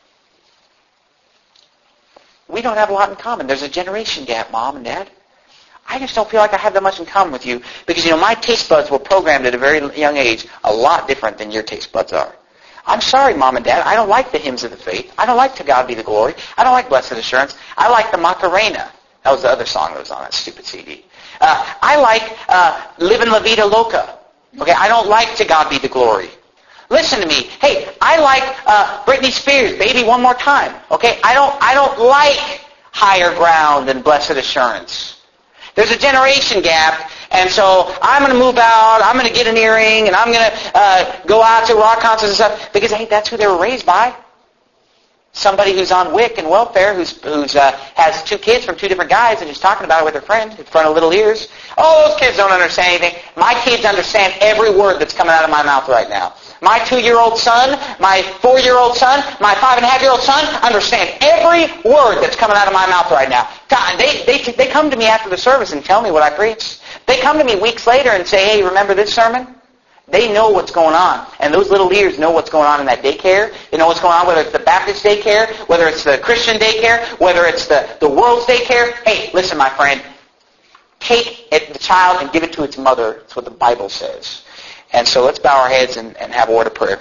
We don't have a lot in common. There's a generation gap, Mom and Dad. I just don't feel like I have that much in common with you because, you know, my taste buds were programmed at a very young age a lot different than your taste buds are. I'm sorry, Mom and Dad. I don't like the hymns of the faith. I don't like To God Be the Glory. I don't like Blessed Assurance. I like the Macarena. That was the other song that was on that stupid C D. Uh, I like uh, Livin' La Vida Loca. Okay, I don't like To God Be the Glory. Listen to me. Hey, I like uh, Britney Spears, Baby One More Time. Okay, I don't, I don't like Higher Ground and Blessed Assurance. There's a generation gap, and so I'm going to move out, I'm going to get an earring, and I'm going to uh, go out to rock concerts and stuff, because hey, that's who they were raised by. Somebody who's on W I C and welfare, who's, who's uh, has two kids from two different guys, and who's talking about it with her friend in front of little ears. Oh, those kids don't understand anything. My kids understand every word that's coming out of my mouth right now. My two-year-old son, my four-year-old son, my five-and-a-half-year-old son understand every word that's coming out of my mouth right now. They, they, they come to me after the service and tell me what I preach. They come to me weeks later and say, hey, remember this sermon? They know what's going on. And those little ears know what's going on in that daycare. They know what's going on, whether it's the Baptist daycare, whether it's the Christian daycare, whether it's the, the world's daycare. Hey, listen, my friend. Take it, the child and give it to its mother. That's what the Bible says. And so let's bow our heads and, and have a word of prayer.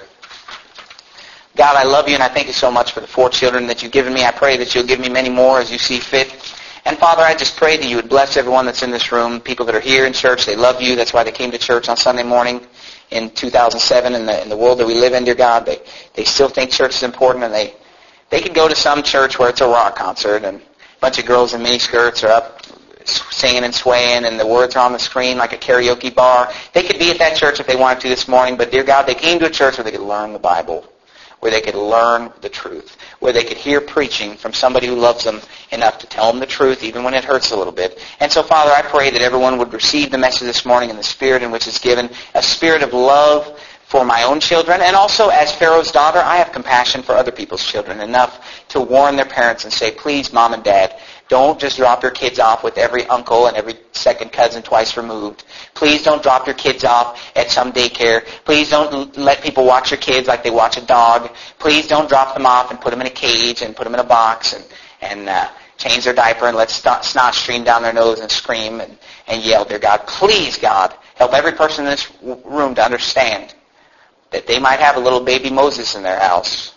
God, I love you and I thank you so much for the four children that you've given me. I pray that you'll give me many more as you see fit. And Father, I just pray that you would bless everyone that's in this room, people that are here in church. They love you. That's why they came to church on Sunday morning in two thousand seven. In the, in the world that we live in, dear God, they, they still think church is important, and they, they could go to some church where it's a rock concert and a bunch of girls in miniskirts are up singing and swaying, and the words are on the screen like a karaoke bar. They could be at that church if they wanted to this morning, but dear God, they came to a church where they could learn the Bible, where they could learn the truth, where they could hear preaching from somebody who loves them enough to tell them the truth, even when it hurts a little bit. And so, Father, I pray that everyone would receive the message this morning in the spirit in which it's given, a spirit of love for my own children, and also as Pharaoh's daughter, I have compassion for other people's children enough to warn their parents and say, please, Mom and Dad, don't just drop your kids off with every uncle and every second cousin twice removed. Please don't drop your kids off at some daycare. Please don't let people watch your kids like they watch a dog. Please don't drop them off and put them in a cage and put them in a box and, and uh, change their diaper and let snot, snot stream down their nose and scream and, and yell, dear God. Please, God, help every person in this room to understand that they might have a little baby Moses in their house.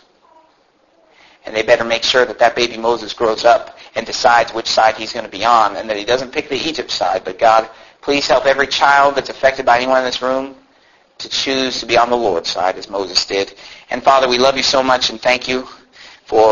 And they better make sure that that baby Moses grows up and decides which side he's going to be on, and that he doesn't pick the Egypt side. But God, please help every child that's affected by anyone in this room to choose to be on the Lord's side, as Moses did. And Father, we love you so much and thank you